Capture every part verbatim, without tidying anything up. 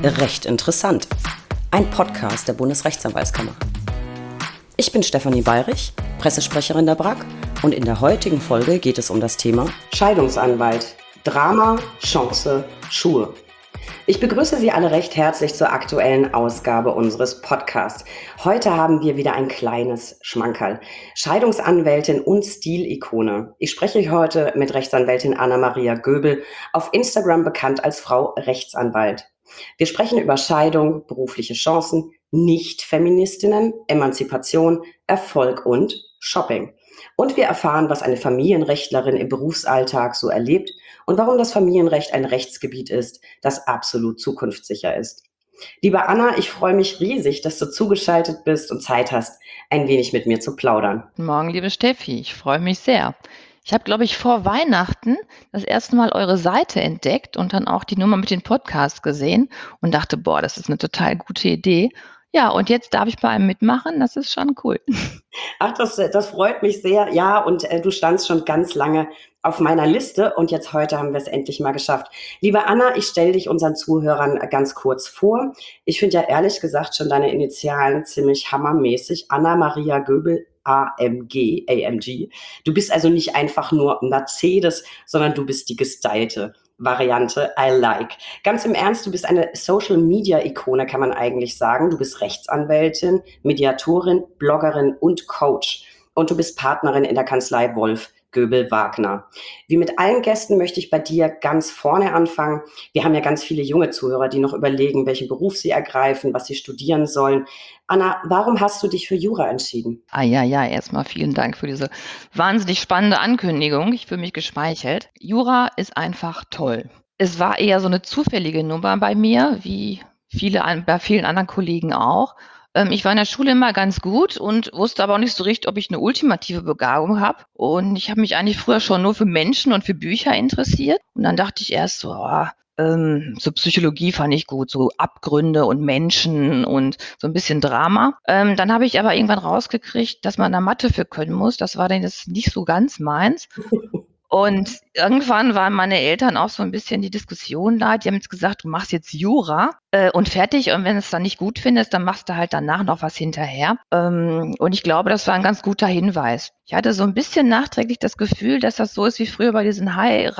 Recht interessant. Ein Podcast der Bundesrechtsanwaltskammer. Ich bin Stefanie Bayrich, Pressesprecherin der B R A K, und in der heutigen Folge geht es um das Thema Scheidungsanwalt. Drama, Chance, Schuhe. Ich begrüße Sie alle recht herzlich zur aktuellen Ausgabe unseres Podcasts. Heute haben wir wieder ein kleines Schmankerl. Scheidungsanwältin und Stilikone. Ich spreche heute mit Rechtsanwältin Anna-Maria Göbel, auf Instagram bekannt als Frau Rechtsanwalt. Wir sprechen über Scheidung, berufliche Chancen, Nicht-Feministinnen, Emanzipation, Erfolg und Shopping. Und wir erfahren, was eine Familienrechtlerin im Berufsalltag so erlebt und warum das Familienrecht ein Rechtsgebiet ist, das absolut zukunftssicher ist. Liebe Anna, ich freue mich riesig, dass du zugeschaltet bist und Zeit hast, ein wenig mit mir zu plaudern. Guten Morgen, liebe Steffi, ich freue mich sehr. Ich habe, glaube ich, vor Weihnachten das erste Mal eure Seite entdeckt und dann auch die Nummer mit dem Podcast gesehen und dachte, boah, das ist eine total gute Idee. Ja, und jetzt darf ich bei einem mitmachen, das ist schon cool. Ach, das, das freut mich sehr. Ja, und äh, du standst schon ganz lange auf meiner Liste und jetzt heute haben wir es endlich mal geschafft. Liebe Anna, ich stelle dich unseren Zuhörern ganz kurz vor. Ich finde ja ehrlich gesagt schon deine Initialen ziemlich hammermäßig. Anna-Maria Göbel, A M G, A M G. Du bist also nicht einfach nur Mercedes, sondern du bist die gestylte Variante I like. Ganz im Ernst, du bist eine Social-Media-Ikone, kann man eigentlich sagen. Du bist Rechtsanwältin, Mediatorin, Bloggerin und Coach. Und du bist Partnerin in der Kanzlei Wolf Göbel Wagner. Wie mit allen Gästen möchte ich bei dir ganz vorne anfangen. Wir haben ja ganz viele junge Zuhörer, die noch überlegen, welchen Beruf sie ergreifen, was sie studieren sollen. Anna, warum hast du dich für Jura entschieden? Ah ja, ja, erstmal vielen Dank für diese wahnsinnig spannende Ankündigung. Ich fühle mich geschmeichelt. Jura ist einfach toll. Es war eher so eine zufällige Nummer bei mir, wie viele an, bei vielen anderen Kollegen auch. Ähm, ich war in der Schule immer ganz gut und wusste aber auch nicht so richtig, ob ich eine ultimative Begabung habe. Und ich habe mich eigentlich früher schon nur für Menschen und für Bücher interessiert. Und dann dachte ich erst so, oh, ähm, so Psychologie fand ich gut, so Abgründe und Menschen und so ein bisschen Drama. Ähm, dann habe ich aber irgendwann rausgekriegt, dass man da Mathe für können muss. Das war dann jetzt nicht so ganz meins. Und irgendwann waren meine Eltern auch so ein bisschen die Diskussion da. Die haben jetzt gesagt, du machst jetzt Jura äh, und fertig. Und wenn du es dann nicht gut findest, dann machst du halt danach noch was hinterher. Ähm, und ich glaube, das war ein ganz guter Hinweis. Ich hatte so ein bisschen nachträglich das Gefühl, dass das so ist wie früher bei diesen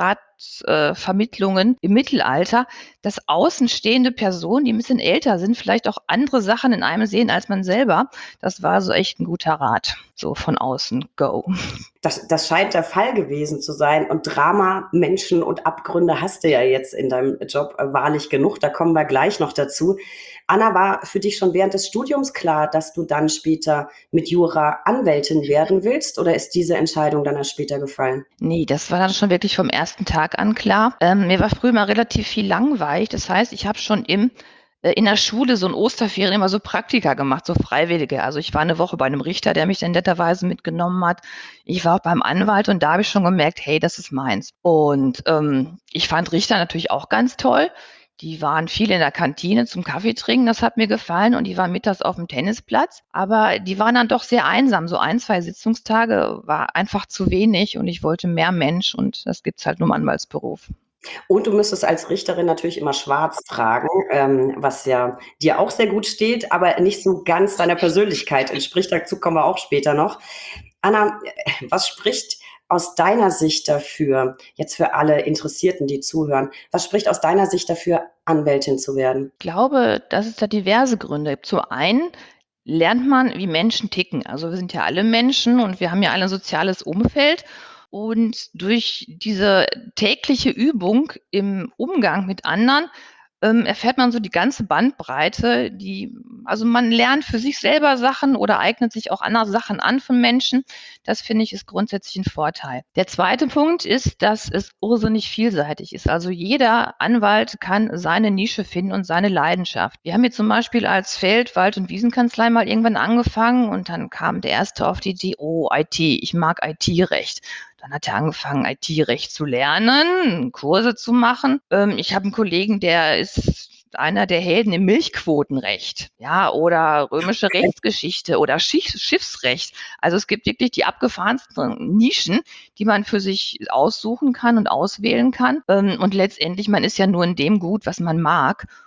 Heiratsvermittlungen im Mittelalter, dass außenstehende Personen, die ein bisschen älter sind, vielleicht auch andere Sachen in einem sehen als man selber. Das war so echt ein guter Rat, so von außen, go. Das, das scheint der Fall gewesen zu sein. Und Drama, Menschen und Abgründe hast du ja jetzt in deinem Job äh, wahrlich genug. Da kommen wir gleich noch dazu. Anna, war für dich schon während des Studiums klar, dass du dann später mit Jura Anwältin werden willst? Oder ist diese Entscheidung dann erst später gefallen? Nee, das war dann schon wirklich vom ersten Tag an klar. Ähm, mir war früher mal relativ viel langweilig. Das heißt, ich habe schon im äh, in der Schule so in Osterferien immer so Praktika gemacht, so Freiwillige. Also ich war eine Woche bei einem Richter, der mich dann netterweise mitgenommen hat. Ich war auch beim Anwalt und da habe ich schon gemerkt, hey, das ist meins. Und ähm, ich fand Richter natürlich auch ganz toll. Die waren viel in der Kantine zum Kaffee trinken, das hat mir gefallen, und die waren mittags auf dem Tennisplatz. Aber die waren dann doch sehr einsam. So ein, zwei Sitzungstage war einfach zu wenig und ich wollte mehr Mensch, und das gibt's halt nur im Anwaltsberuf. Und du müsstest als Richterin natürlich immer schwarz tragen, ähm, was ja dir auch sehr gut steht, aber nicht so ganz deiner Persönlichkeit entspricht. Dazu kommen wir auch später noch. Anna, was spricht aus deiner Sicht dafür, jetzt für alle Interessierten, die zuhören, was spricht aus deiner Sicht dafür, Anwältin zu werden? Ich glaube, dass es da diverse Gründe gibt. Zum einen lernt man, wie Menschen ticken. Also wir sind ja alle Menschen und wir haben ja alle ein soziales Umfeld. Und durch diese tägliche Übung im Umgang mit anderen ähm, erfährt man so die ganze Bandbreite, die, also man lernt für sich selber Sachen oder eignet sich auch andere Sachen an von Menschen. Das finde ich ist grundsätzlich ein Vorteil. Der zweite Punkt ist, dass es irrsinnig vielseitig ist. Also jeder Anwalt kann seine Nische finden und seine Leidenschaft. Wir haben hier zum Beispiel als Feld-, Wald- und Wiesenkanzlei mal irgendwann angefangen und dann kam der erste auf die Idee, oh, I T, ich mag I T-Recht. Dann hat er angefangen, I T-Recht zu lernen, Kurse zu machen. Ähm, ich habe einen Kollegen, der ist einer der Helden im Milchquotenrecht, ja, oder römische Rechtsgeschichte oder Schiff, Schiffsrecht. Also es gibt wirklich die abgefahrensten Nischen, die man für sich aussuchen kann und auswählen kann. Ähm, und letztendlich, man ist ja nur in dem gut, was man mag.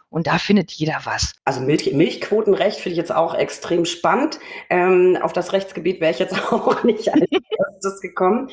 Und da findet jeder was. Also Milch, Milchquotenrecht finde ich jetzt auch extrem spannend. Ähm, auf das Rechtsgebiet wäre ich jetzt auch nicht als erstes gekommen.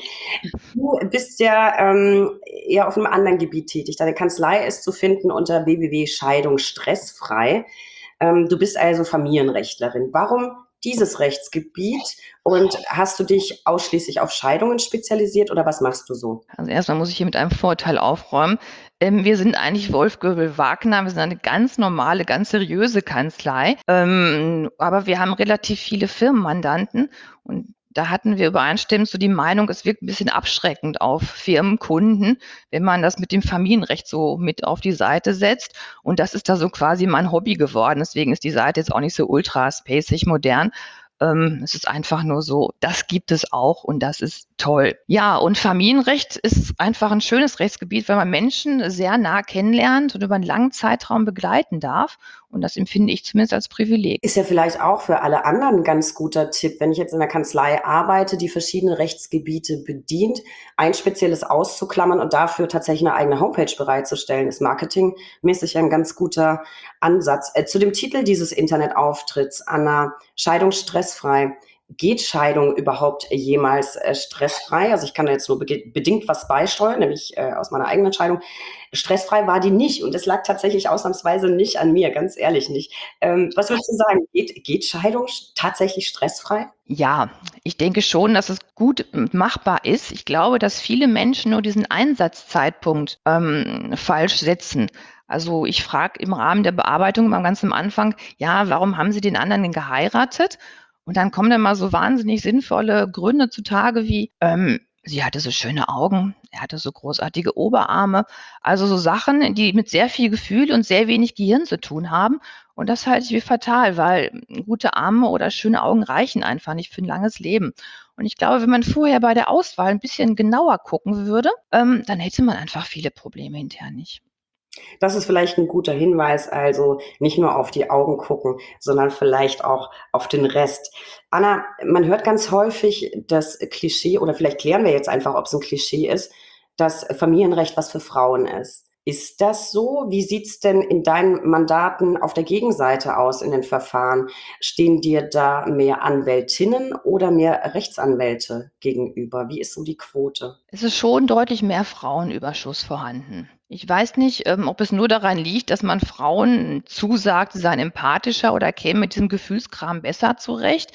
Du bist ja ähm, eher auf einem anderen Gebiet tätig. Deine Kanzlei ist zu finden unter w w w punkt scheidung stressfrei. Ähm, du bist also Familienrechtlerin. Warum dieses Rechtsgebiet und hast du dich ausschließlich auf Scheidungen spezialisiert oder was machst du so? Also erstmal muss ich hier mit einem Vorteil aufräumen. Ähm, wir sind eigentlich Wolf Göbel Wagner. Wir sind eine ganz normale, ganz seriöse Kanzlei. Ähm, aber wir haben relativ viele Firmenmandanten und da hatten wir übereinstimmend so die Meinung, es wirkt ein bisschen abschreckend auf Firmenkunden, wenn man das mit dem Familienrecht so mit auf die Seite setzt. Und das ist da so quasi mein Hobby geworden. Deswegen ist die Seite jetzt auch nicht so ultra spacig modern. Ähm, es ist einfach nur so, das gibt es auch und das ist toll. Ja, und Familienrecht ist einfach ein schönes Rechtsgebiet, weil man Menschen sehr nah kennenlernt und über einen langen Zeitraum begleiten darf. Und das empfinde ich zumindest als Privileg. Ist ja vielleicht auch für alle anderen ein ganz guter Tipp, wenn ich jetzt in der Kanzlei arbeite, die verschiedene Rechtsgebiete bedient, ein spezielles auszuklammern und dafür tatsächlich eine eigene Homepage bereitzustellen, ist marketingmäßig ein ganz guter Ansatz. Äh, zu dem Titel dieses Internetauftritts, Anna, Scheidung stressfrei. Geht Scheidung überhaupt jemals äh, stressfrei? Also ich kann da jetzt nur be- bedingt was beisteuern, nämlich äh, aus meiner eigenen Entscheidung. Stressfrei war die nicht und es lag tatsächlich ausnahmsweise nicht an mir, ganz ehrlich nicht. Ähm, was würdest du sagen? Geht, geht Scheidung tatsächlich stressfrei? Ja, ich denke schon, dass es gut machbar ist. Ich glaube, dass viele Menschen nur diesen Einsatzzeitpunkt ähm, falsch setzen. Also ich frage im Rahmen der Bearbeitung mal ganz am Anfang, ja, warum haben Sie den anderen denn geheiratet? Und dann kommen dann mal so wahnsinnig sinnvolle Gründe zutage wie, ähm, sie hatte so schöne Augen, er hatte so großartige Oberarme. Also so Sachen, die mit sehr viel Gefühl und sehr wenig Gehirn zu tun haben. Und das halte ich für fatal, weil gute Arme oder schöne Augen reichen einfach nicht für ein langes Leben. Und ich glaube, wenn man vorher bei der Auswahl ein bisschen genauer gucken würde, ähm, dann hätte man einfach viele Probleme hinterher nicht. Das ist vielleicht ein guter Hinweis, also nicht nur auf die Augen gucken, sondern vielleicht auch auf den Rest. Anna, man hört ganz häufig das Klischee, oder vielleicht klären wir jetzt einfach, ob es ein Klischee ist, dass Familienrecht was für Frauen ist. Ist das so? Wie sieht's denn in deinen Mandaten auf der Gegenseite aus in den Verfahren? Stehen dir da mehr Anwältinnen oder mehr Rechtsanwälte gegenüber? Wie ist so die Quote? Es ist schon deutlich mehr Frauenüberschuss vorhanden. Ich weiß nicht, ähm, ob es nur daran liegt, dass man Frauen zusagt, sie seien empathischer oder kämen mit diesem Gefühlskram besser zurecht.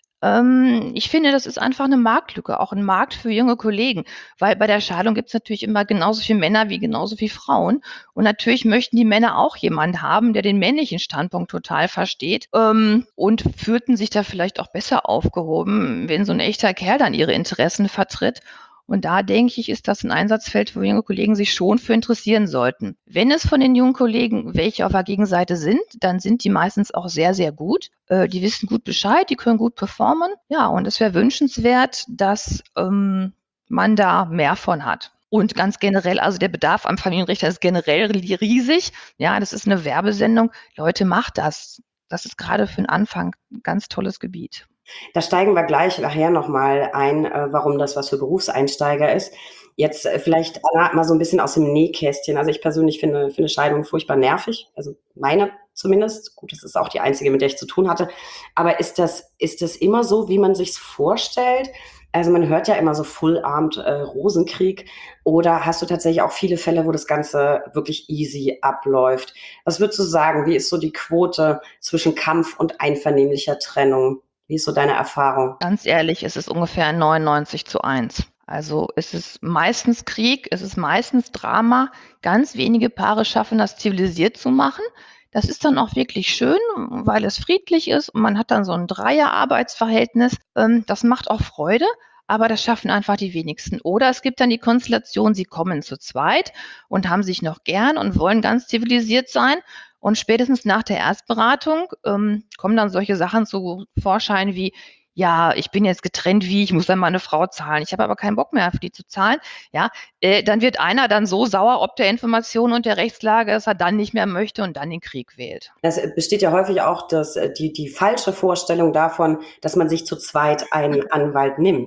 Ähm, ich finde, das ist einfach eine Marktlücke, auch ein Markt für junge Kollegen, weil bei der Scheidung gibt's natürlich immer genauso viele Männer wie genauso viele Frauen. Und natürlich möchten die Männer auch jemanden haben, der den männlichen Standpunkt total versteht, ähm, und fühlten sich da vielleicht auch besser aufgehoben, wenn so ein echter Kerl dann ihre Interessen vertritt. Und da denke ich, ist das ein Einsatzfeld, wo junge Kollegen sich schon für interessieren sollten. Wenn es von den jungen Kollegen welche auf der Gegenseite sind, dann sind die meistens auch sehr, sehr gut. Äh, die wissen gut Bescheid, die können gut performen. Ja, und es wäre wünschenswert, dass ähm, man da mehr von hat. Und ganz generell, also der Bedarf am Familienrichter ist generell riesig. Ja, das ist eine Werbesendung. Leute, macht das. Das ist gerade für den Anfang ein ganz tolles Gebiet. Da steigen wir gleich nachher nochmal ein, äh, warum das was für Berufseinsteiger ist. Jetzt äh, vielleicht Anna, mal so ein bisschen aus dem Nähkästchen. Also ich persönlich finde, finde Scheidung furchtbar nervig. Also meine zumindest. Gut, das ist auch die einzige, mit der ich zu tun hatte. Aber ist das, ist das immer so, wie man sich's vorstellt? Also man hört ja immer so Full-Armed äh, Rosenkrieg. Oder hast du tatsächlich auch viele Fälle, wo das Ganze wirklich easy abläuft? Was würdest du sagen? Wie ist so die Quote zwischen Kampf und einvernehmlicher Trennung? Wie ist so deine Erfahrung? Ganz ehrlich, es ist ungefähr neunundneunzig zu eins. Also es ist meistens Krieg, es ist meistens Drama. Ganz wenige Paare schaffen das zivilisiert zu machen. Das ist dann auch wirklich schön, weil es friedlich ist und man hat dann so ein Dreier-Arbeitsverhältnis. Ähm, das macht auch Freude, aber das schaffen einfach die wenigsten. Oder es gibt dann die Konstellation, sie kommen zu zweit und haben sich noch gern und wollen ganz zivilisiert sein. Und spätestens nach der Erstberatung ähm, kommen dann solche Sachen zu Vorschein wie, ja, ich bin jetzt getrennt, wie, ich muss dann meine Frau zahlen. Ich habe aber keinen Bock mehr für die zu zahlen. Ja, äh, dann wird einer dann so sauer ob der Information und der Rechtslage, dass er dann nicht mehr möchte und dann den Krieg wählt. Es besteht ja häufig auch das, äh, die, die falsche Vorstellung davon, dass man sich zu zweit einen Anwalt nimmt.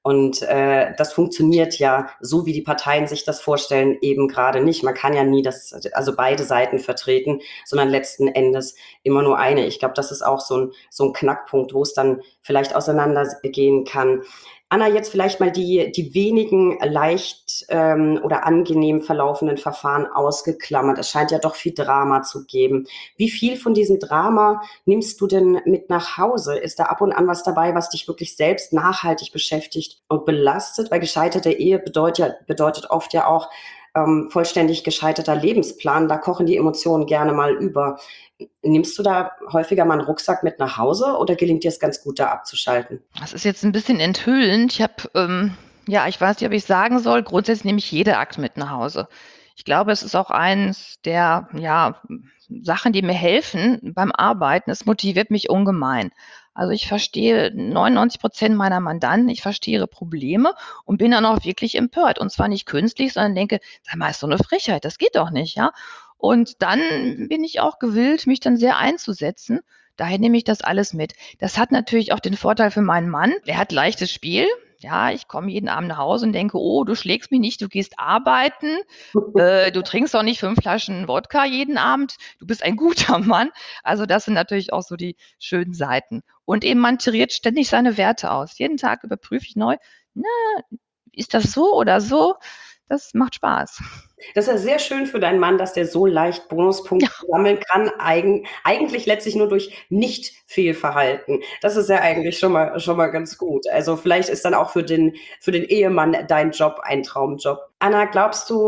Und äh, das funktioniert ja, so wie die Parteien sich das vorstellen, eben gerade nicht. Man kann ja nie das, also beide Seiten vertreten, sondern letzten Endes immer nur eine. Ich glaube, das ist auch so ein, so ein Knackpunkt, wo es dann vielleicht auseinandergehen kann. Anna, jetzt vielleicht mal die, die wenigen leicht ähm, oder angenehm verlaufenden Verfahren ausgeklammert. Es scheint ja doch viel Drama zu geben. Wie viel von diesem Drama nimmst du denn mit nach Hause? Ist da ab und an was dabei, was dich wirklich selbst nachhaltig beschäftigt und belastet? Weil gescheiterte Ehe bedeutet, ja, bedeutet oft ja auch ähm, vollständig gescheiterter Lebensplan. Da kochen die Emotionen gerne mal über. Nimmst du da häufiger mal einen Rucksack mit nach Hause oder gelingt dir es ganz gut, da abzuschalten? Das ist jetzt ein bisschen enthüllend. Ich habe, ähm ja, ich weiß nicht, ob ich sagen soll, grundsätzlich nehme ich jede Akt mit nach Hause. Ich glaube, es ist auch eins der, ja, Sachen, die mir helfen beim Arbeiten. Es motiviert mich ungemein. Also, ich verstehe neunundneunzig meiner Mandanten, ich verstehe ihre Probleme und bin dann auch wirklich empört. Und zwar nicht künstlich, sondern denke: „Sag mal, ist so eine Frechheit, das geht doch nicht“, ja? Und dann bin ich auch gewillt, mich dann sehr einzusetzen. Daher nehme ich das alles mit. Das hat natürlich auch den Vorteil für meinen Mann, der hat leichtes Spiel. Ja, ich komme jeden Abend nach Hause und denke: „Oh, du schlägst mich nicht, du gehst arbeiten, äh, du trinkst doch nicht fünf Flaschen Wodka jeden Abend, du bist ein guter Mann.“ Also, das sind natürlich auch so die schönen Seiten. Und eben man tiriert ständig seine Werte aus. Jeden Tag überprüfe ich neu: „Na, ist das so oder so?“ Das macht Spaß. Das ist ja sehr schön für deinen Mann, dass der so leicht Bonuspunkte sammeln kann, eigen eigentlich letztlich nur durch Nicht-Fehlverhalten. Das ist ja eigentlich schon mal schon mal ganz gut. Also, vielleicht ist dann auch für den für den Ehemann dein Job ein Traumjob. Anna, glaubst du,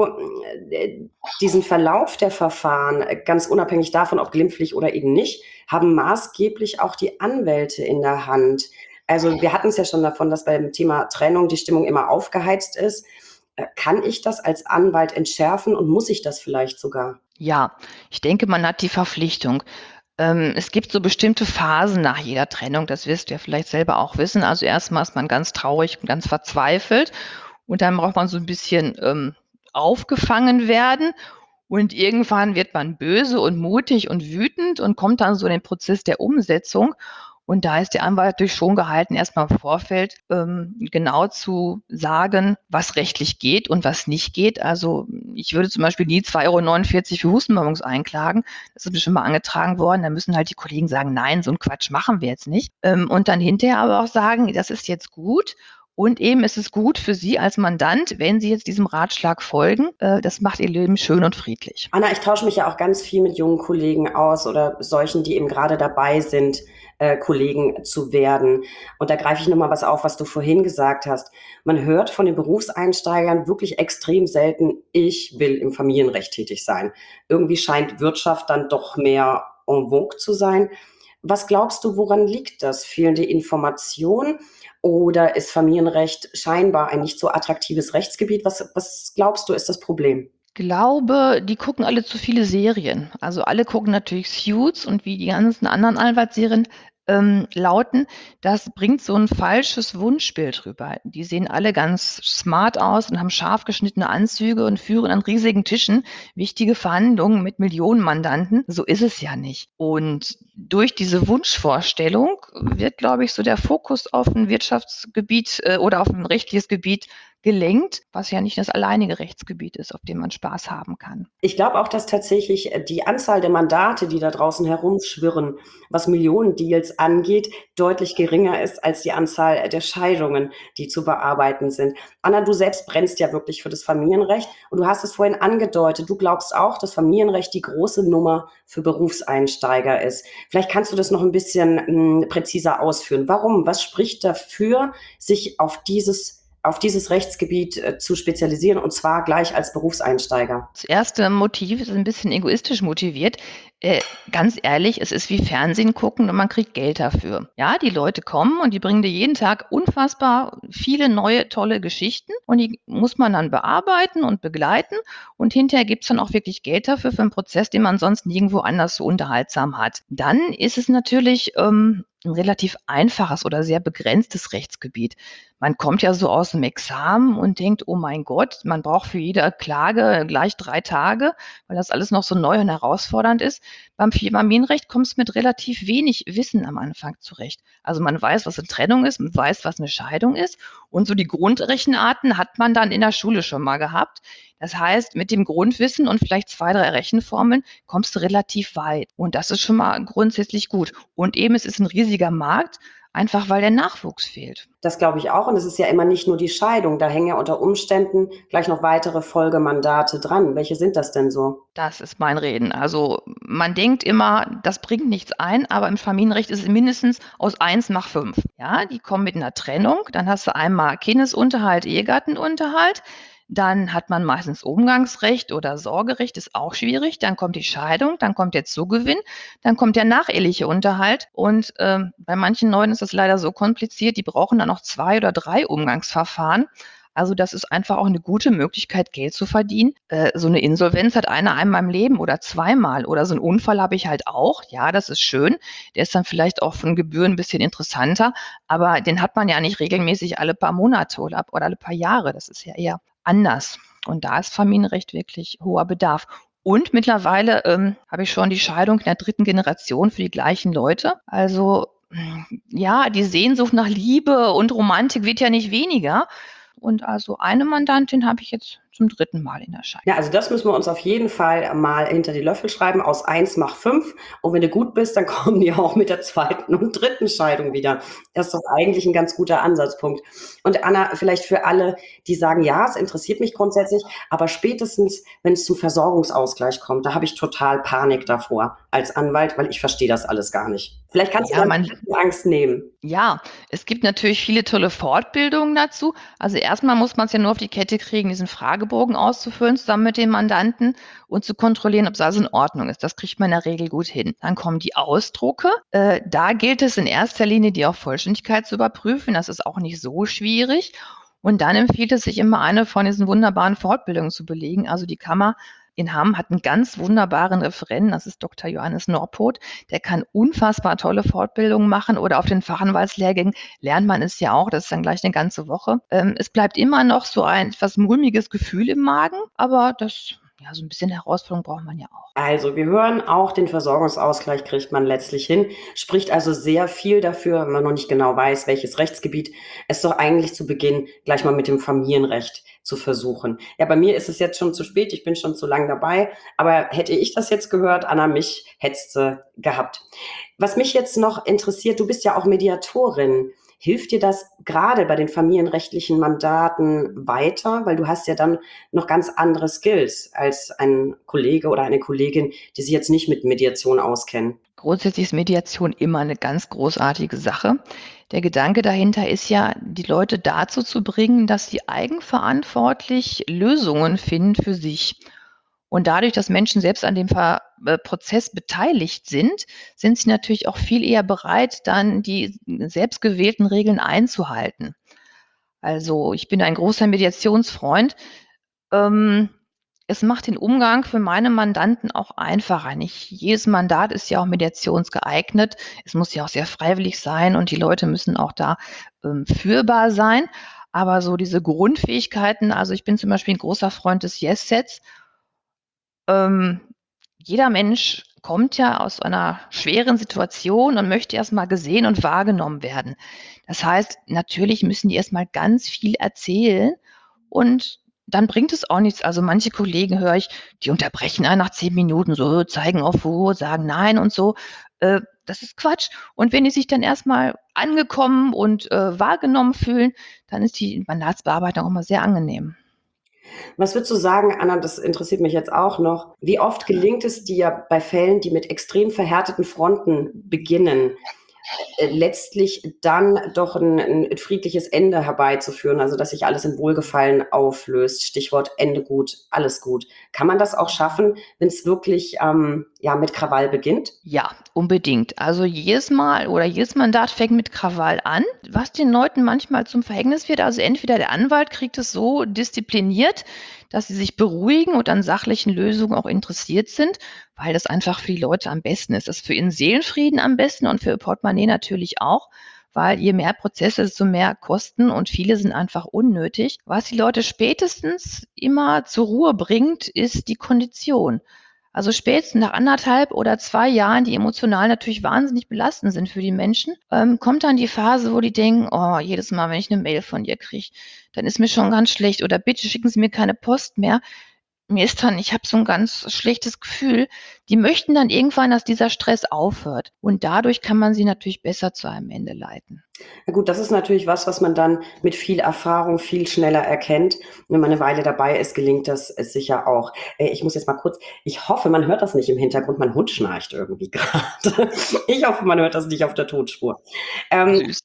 äh, diesen Verlauf der Verfahren, äh, ganz unabhängig davon, ob glimpflich oder eben nicht, haben maßgeblich auch die Anwälte in der Hand? Also, wir hatten es ja schon davon, dass beim Thema Trennung die Stimmung immer aufgeheizt ist. Äh, kann ich das als Anwalt entschärfen und muss ich das vielleicht sogar? Ja, ich denke, man hat die Verpflichtung. Ähm, es gibt so bestimmte Phasen nach jeder Trennung, das wirst du ja vielleicht selber auch wissen. Also, erstmal ist man ganz traurig und ganz verzweifelt und dann braucht man so ein bisschen, ähm, aufgefangen werden und irgendwann wird man böse und mutig und wütend und kommt dann so in den Prozess der Umsetzung. Und da ist der Anwalt natürlich schon gehalten, erstmal im Vorfeld, ähm, genau zu sagen, was rechtlich geht und was nicht geht. Also, ich würde zum Beispiel nie zwei Euro neunundvierzig für Hustenbonbons einklagen. Das ist mir schon mal angetragen worden. Da müssen halt die Kollegen sagen: „Nein, so 'n Quatsch machen wir jetzt nicht.“ Ähm, und dann hinterher aber auch sagen: „Das ist jetzt gut und eben ist es gut für Sie als Mandant, wenn Sie jetzt diesem Ratschlag folgen. Äh, das macht Ihr Leben schön und friedlich.“ Anna, ich tausche mich ja auch ganz viel mit jungen Kollegen aus oder solchen, die eben gerade dabei sind, äh, Kollegen zu werden. Und da greife ich noch mal was auf, was du vorhin gesagt hast. Man hört von den Berufseinsteigern wirklich extrem selten: „Ich will im Familienrecht tätig sein.“ Irgendwie scheint Wirtschaft dann doch mehr en vogue zu sein. Was glaubst du, woran liegt das? Fehlende Information oder ist Familienrecht scheinbar ein nicht so attraktives Rechtsgebiet? Was was glaubst du, ist das Problem? Glaube, die gucken alle zu viele Serien. Also, alle gucken natürlich Suits und wie die ganzen anderen Anwaltsserien, ähm, lauten, das bringt so 'n falsches Wunschbild rüber. Die sehen alle ganz smart aus und haben scharf geschnittene Anzüge und führen an riesigen Tischen wichtige Verhandlungen mit Millionen Mandanten. So ist es ja nicht. Und durch diese Wunschvorstellung wird, glaube ich, so der Fokus auf 'n Wirtschaftsgebiet, äh, oder auf 'n rechtliches Gebiet gelenkt, was ja nicht das alleinige Rechtsgebiet ist, auf dem man Spaß haben kann. Ich glaube auch, dass tatsächlich äh, die Anzahl der Mandate, die da draußen herumschwirren, was Millionendeals angeht, deutlich geringer ist als die Anzahl äh, der Scheidungen, die zu bearbeiten sind. Anna, du selbst brennst ja wirklich für das Familienrecht und du hast es vorhin angedeutet. Du glaubst auch, dass Familienrecht die große Nummer für Berufseinsteiger ist. Vielleicht kannst du das noch ein bisschen mh, präziser ausführen. Warum? Was spricht dafür, sich auf dieses auf dieses Rechtsgebiet äh, zu spezialisieren und zwar gleich als Berufseinsteiger? Das erste Motiv ist ein bisschen egoistisch motiviert. Äh, ganz ehrlich, es ist wie Fernsehen gucken und man kriegt Geld dafür. Ja, die Leute kommen und die bringen dir jeden Tag unfassbar viele neue, tolle Geschichten und die muss man dann bearbeiten und begleiten und hinterher gibt's dann auch wirklich Geld dafür für 'n Prozess, den man sonst nirgendwo anders so unterhaltsam hat. Dann ist es natürlich, ähm ein relativ einfaches oder sehr begrenztes Rechtsgebiet. Man kommt ja so aus dem Examen und denkt: „Oh mein Gott, man braucht für jede Klage gleich drei Tage“, weil das alles noch so neu und herausfordernd ist. Beim Familienrecht kommst du mit relativ wenig Wissen am Anfang zurecht. Also, man weiß, was 'ne Trennung ist, man weiß, was 'ne Scheidung ist und so die Grundrechenarten hat man dann in der Schule schon mal gehabt. Das heißt, mit dem Grundwissen und vielleicht zwei, drei Rechenformeln kommst du relativ weit und das ist schon mal grundsätzlich gut. Und eben, es ist ein riesiger Markt, einfach weil der Nachwuchs fehlt. Das glaube ich auch. Und es ist ja immer nicht nur die Scheidung. Da hängen ja unter Umständen gleich noch weitere Folgemandate dran. Welche sind das denn so? Das ist mein Reden. Also, man denkt immer, das bringt nichts ein, aber im Familienrecht ist es mindestens aus eins mach fünf. Ja, die kommen mit einer Trennung, dann hast du einmal Kindesunterhalt, Ehegattenunterhalt, dann hat man meistens Umgangsrecht oder Sorgerecht, ist auch schwierig, dann kommt die Scheidung, dann kommt der Zugewinn, dann kommt der nacheheliche Unterhalt und, ähm, bei manchen Leuten ist das leider so kompliziert, die brauchen dann noch zwei oder drei Umgangsverfahren. Also, das ist einfach auch eine gute Möglichkeit, Geld zu verdienen. Äh, so eine Insolvenz hat einer einmal im Leben oder zweimal oder so 'n Unfall habe ich halt auch. Ja, das ist schön. Der ist dann vielleicht auch von Gebühren 'n bisschen interessanter, aber den hat man ja nicht regelmäßig alle paar Monate oder oder alle paar Jahre. Das ist ja eher anders. Und da ist Familienrecht wirklich hoher Bedarf. Und mittlerweile, ähm, habe ich schon die Scheidung in der dritten Generation für die gleichen Leute. Also, hm, ja, die Sehnsucht nach Liebe und Romantik wird ja nicht weniger. Und also eine Mandantin habe ich jetzt zum dritten Mal in der Scheidung. Ja, also das müssen wir uns auf jeden Fall mal hinter die Löffel schreiben. Aus eins mach fünf. Und wenn du gut bist, dann kommen die auch mit der zweiten und dritten Scheidung wieder. Das ist doch eigentlich ein ganz guter Ansatzpunkt. Und Anna, vielleicht für alle, die sagen, ja, es interessiert mich grundsätzlich, aber spätestens, wenn es zum Versorgungsausgleich kommt, da habe ich total Panik davor als Anwalt, weil ich verstehe das alles gar nicht. Vielleicht kannst du Ja, da man die Angst nehmen. Ja, es gibt natürlich viele tolle Fortbildungen dazu. Also erstmal muss man es ja nur auf die Kette kriegen, diesen Fragebogen auszufüllen zusammen mit dem Mandanten und zu kontrollieren, ob's alles in Ordnung ist. Das kriegt man in der Regel gut hin. Dann kommen die Ausdrucke. Äh, da gilt es in erster Linie, die auf Vollständigkeit zu überprüfen. Das ist auch nicht so schwierig. Und dann empfiehlt es sich immer, eine von diesen wunderbaren Fortbildungen zu belegen. Also die Kammer in Hamm hat einen ganz wunderbaren Referenten, das ist Doktor Johannes Norpoth. Der kann unfassbar tolle Fortbildungen machen oder auf den Fachanwaltslehrgängen lernt man es ja auch, das ist dann gleich eine ganze Woche. Ähm, es bleibt immer noch so ein etwas mulmiges Gefühl im Magen, aber das ja, so ein bisschen Herausforderung braucht man ja auch. Also, wir hören auch, den Versorgungsausgleich kriegt man letztlich hin. Spricht also sehr viel dafür, wenn man noch nicht genau weiß, welches Rechtsgebiet, es doch eigentlich zu Beginn gleich mal mit dem Familienrecht zu versuchen. Ja, bei mir ist es jetzt schon zu spät, ich bin schon zu lang dabei, aber hätte ich das jetzt gehört, Anna, mich hättest du gehabt. Was mich jetzt noch interessiert, du bist ja auch Mediatorin. Hilft dir das gerade bei den familienrechtlichen Mandaten weiter? Weil du hast ja dann noch ganz andere Skills als ein Kollege oder eine Kollegin, die sich jetzt nicht mit Mediation auskennen. Grundsätzlich ist Mediation immer eine ganz großartige Sache. Der Gedanke dahinter ist ja, die Leute dazu zu bringen, dass sie eigenverantwortlich Lösungen finden für sich. Und dadurch, dass Menschen selbst an dem Ver äh, Prozess beteiligt sind, sind sie natürlich auch viel eher bereit, dann die selbst gewählten Regeln einzuhalten. Also, ich bin ein großer Mediationsfreund. Ähm, Es macht den Umgang für meine Mandanten auch einfacher. Nicht jedes Mandat ist ja auch mediationsgeeignet. Es muss ja auch sehr freiwillig sein und die Leute müssen auch da, ähm, führbar sein. Aber so diese Grundfähigkeiten, also, ich bin zum Beispiel 'n großer Freund des Yes-Sets. Ähm, Jeder Mensch kommt ja aus einer schweren Situation und möchte erst mal gesehen und wahrgenommen werden. Das heißt, natürlich müssen die erst mal ganz viel erzählen und dann bringt es auch nichts. Also, manche Kollegen höre ich, die unterbrechen einen nach zehn Minuten so, zeigen auf wo, sagen „Nein“ und so. Äh, das ist Quatsch. Und wenn die sich dann erst mal angekommen und, äh, wahrgenommen fühlen, dann ist die Mandatsbearbeitung auch immer sehr angenehm. Was würdest du sagen, Anna, das interessiert mich jetzt auch noch, wie oft gelingt es dir bei Fällen, die mit extrem verhärteten Fronten beginnen, äh, letztlich dann doch ein 'n friedliches Ende herbeizuführen, also dass sich alles in Wohlgefallen auflöst? Stichwort Ende gut, alles gut. Kann man das auch schaffen, wenn es wirklich, ähm, ja, mit Krawall beginnt? Ja, unbedingt. Also jedes Mal oder jedes Mandat fängt mit Krawall an, was den Leuten manchmal zum Verhängnis wird. Also entweder der Anwalt kriegt es so diszipliniert, dass sie sich beruhigen und an sachlichen Lösungen auch interessiert sind, weil das einfach für die Leute am besten ist. Das ist für ihren Seelenfrieden am besten und für ihr Portemonnaie natürlich auch, weil je mehr Prozesse, desto mehr Kosten und viele sind einfach unnötig. Was die Leute spätestens immer zur Ruhe bringt, ist die Kondition. Also spätestens nach anderthalb oder zwei Jahren, die emotional natürlich wahnsinnig belastend sind für die Menschen, ähm, kommt dann die Phase, wo die denken: „Oh, jedes Mal, wenn ich 'ne Mail von dir kriege, dann ist mir schon ganz schlecht oder bitte schicken Sie mir keine Post mehr. Mir ist dann ich habe so 'n ganz schlechtes Gefühl.“ Die möchten dann irgendwann, dass dieser Stress aufhört und dadurch kann man sie natürlich besser zu einem Ende leiten. Na gut, das ist natürlich was, was man dann mit viel Erfahrung viel schneller erkennt. Wenn man 'ne Weile dabei ist, gelingt das, äh, sicher auch. Äh, ich muss jetzt mal kurz ich hoffe, man hört das nicht im Hintergrund. Mein Hund schnarcht irgendwie grade. Ich hoffe, man hört das nicht auf der Tonspur. Ähm, Süß.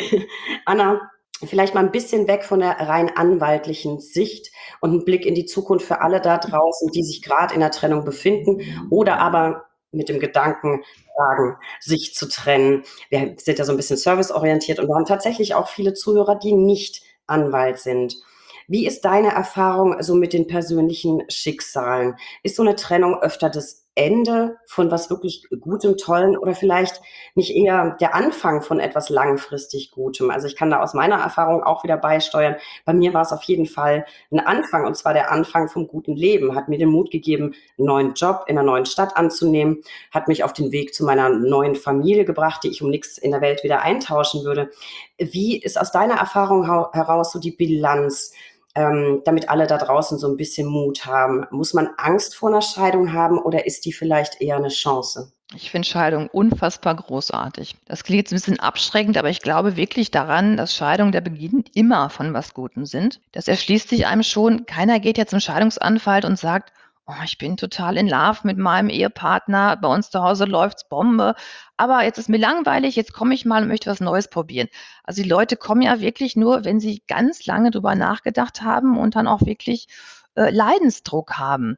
Anna, vielleicht mal 'n bisschen weg von der rein anwaltlichen Sicht und 'n Blick in die Zukunft für alle da draußen, die sich grad in der Trennung befinden oder aber mit dem Gedanken tragen, sich zu trennen. Wir sind ja so 'n bisschen serviceorientiert und wir haben tatsächlich auch viele Zuhörer, die nicht Anwalt sind. Wie ist deine Erfahrung so mit den persönlichen Schicksalen? Ist so 'ne Trennung öfter das Ende von was wirklich Gutem, Tollem oder vielleicht nicht eher der Anfang von etwas langfristig Gutem? Also, ich kann da aus meiner Erfahrung auch wieder beisteuern. Bei mir war's auf jeden Fall 'n Anfang und zwar der Anfang vom guten Leben. Hat mir den Mut gegeben, 'n neuen Job in 'ner neuen Stadt anzunehmen, hat mich auf den Weg zu meiner neuen Familie gebracht, die ich um nix in der Welt wieder eintauschen würde. Wie ist aus deiner Erfahrung hau heraus so die Bilanz, ähm, damit alle da draußen so 'n bisschen Mut haben? Muss man Angst vor 'ner Scheidung haben oder ist die vielleicht eher 'ne Chance? Ich finde Scheidung unfassbar großartig. Das klingt jetzt 'n bisschen abschreckend, aber ich glaube wirklich daran, dass Scheidung der Beginn immer von was Gutem sind. Das erschließt sich einem schon. Keiner geht ja zum Scheidungsanwalt und sagt: „Oh, ich bin total in Love mit meinem Ehepartner. Bei uns zu Hause läuft's Bombe. Aber jetzt ist mir langweilig, jetzt komme ich mal und möchte was Neues probieren.“ Also, die Leute kommen ja wirklich nur, wenn sie ganz lange drüber nachgedacht haben und dann auch wirklich, äh, Leidensdruck haben.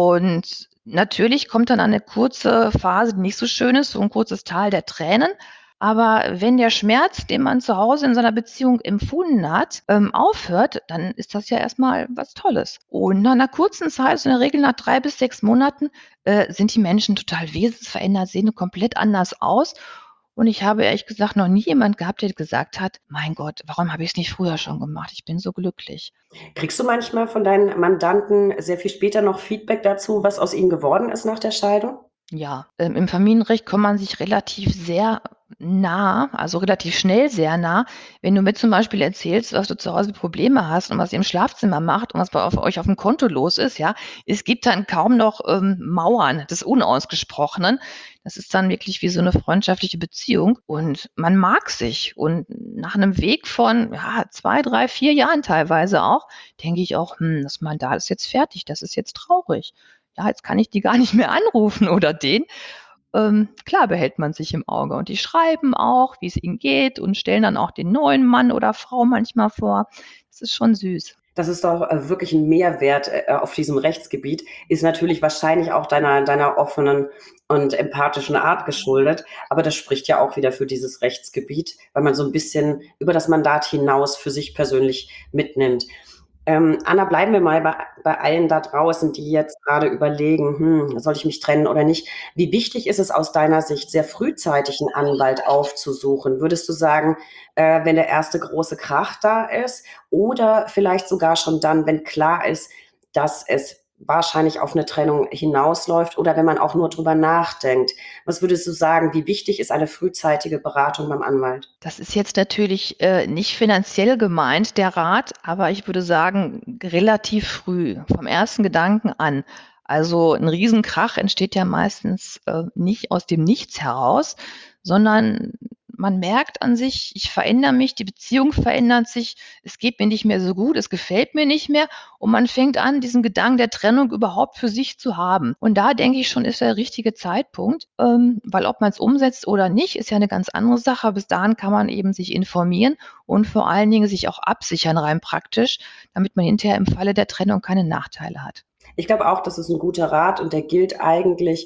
Und natürlich kommt dann eine kurze Phase, die nicht so schön ist, so 'n kurzes Tal der Tränen. Aber wenn der Schmerz, den man zu Hause in seiner Beziehung empfunden hat, ähm, aufhört, dann ist das ja erst mal was Tolles. Und nach 'ner kurzen Zeit, so in der Regel nach drei bis sechs Monaten, äh, sind die Menschen total wesensverändert, sehen komplett anders aus. Und ich habe ehrlich gesagt noch nie jemand gehabt, der gesagt hat: „Mein Gott, warum habe ich's nicht früher schon gemacht? Ich bin so glücklich.“ Kriegst du manchmal von deinen Mandanten sehr viel später noch Feedback dazu, was aus ihnen geworden ist nach der Scheidung? Ja, ähm, im Familienrecht kommt man sich relativ sehr nah, also relativ schnell sehr nah. Wenn du mir zum Beispiel erzählst, was du zu Hause Probleme hast und was ihr im Schlafzimmer macht und was bei auf euch aufm Konto los ist, ja? Es gibt dann kaum noch, ähm, Mauern des Unausgesprochenen. Das ist dann wirklich wie so 'ne freundschaftliche Beziehung und man mag sich. Und nach 'nem Weg von, ja, zwei, drei, vier Jahren teilweise auch, denke ich auch: „Hm, das Mandat ist jetzt fertig, das ist jetzt traurig. Ja, jetzt kann ich die gar nicht mehr anrufen oder den.“ Ähm, klar behält man sich im Auge und die schreiben auch, wie's ihnen geht und stellen dann auch den neuen Mann oder Frau manchmal vor. Das ist schon süß. Das ist doch, äh, wirklich 'n Mehrwert, äh, auf diesem Rechtsgebiet. Ist natürlich wahrscheinlich auch deiner deiner offenen und empathischen Art geschuldet, aber das spricht ja auch wieder für dieses Rechtsgebiet, weil man so 'n bisschen über das Mandat hinaus für sich persönlich mitnimmt. Ähm, Anna, bleiben wir mal bei bei allen da draußen, die jetzt grade überlegen: „Hm, soll ich mich trennen oder nicht?“ Wie wichtig ist es aus deiner Sicht, sehr frühzeitig 'n Anwalt aufzusuchen? Würdest du sagen, äh, wenn der erste große Krach da ist oder vielleicht sogar schon dann, wenn klar ist, dass es wahrscheinlich auf 'ne Trennung hinausläuft oder wenn man auch nur drüber nachdenkt? Was würdest du sagen, wie wichtig ist eine frühzeitige Beratung beim Anwalt? Das ist jetzt natürlich, äh, nicht finanziell gemeint, der Rat, aber ich würde sagen, relativ früh, vom ersten Gedanken an. Also 'n Riesenkrach entsteht ja meistens, äh, nicht aus dem Nichts heraus, sondern man merkt an sich: „Ich verändere mich, die Beziehung verändert sich, es geht mir nicht mehr so gut, es gefällt mir nicht mehr.“ Und man fängt an, diesen Gedanken der Trennung überhaupt für sich zu haben. Und da denke ich schon, ist der richtige Zeitpunkt, ähm, weil ob man's umsetzt oder nicht, ist ja 'ne ganz andere Sache. Bis dahin kann man eben sich informieren und vor allen Dingen sich auch absichern rein praktisch, damit man hinterher im Falle der Trennung keine Nachteile hat. Ich glaube auch, das ist 'n guter Rat und der gilt eigentlich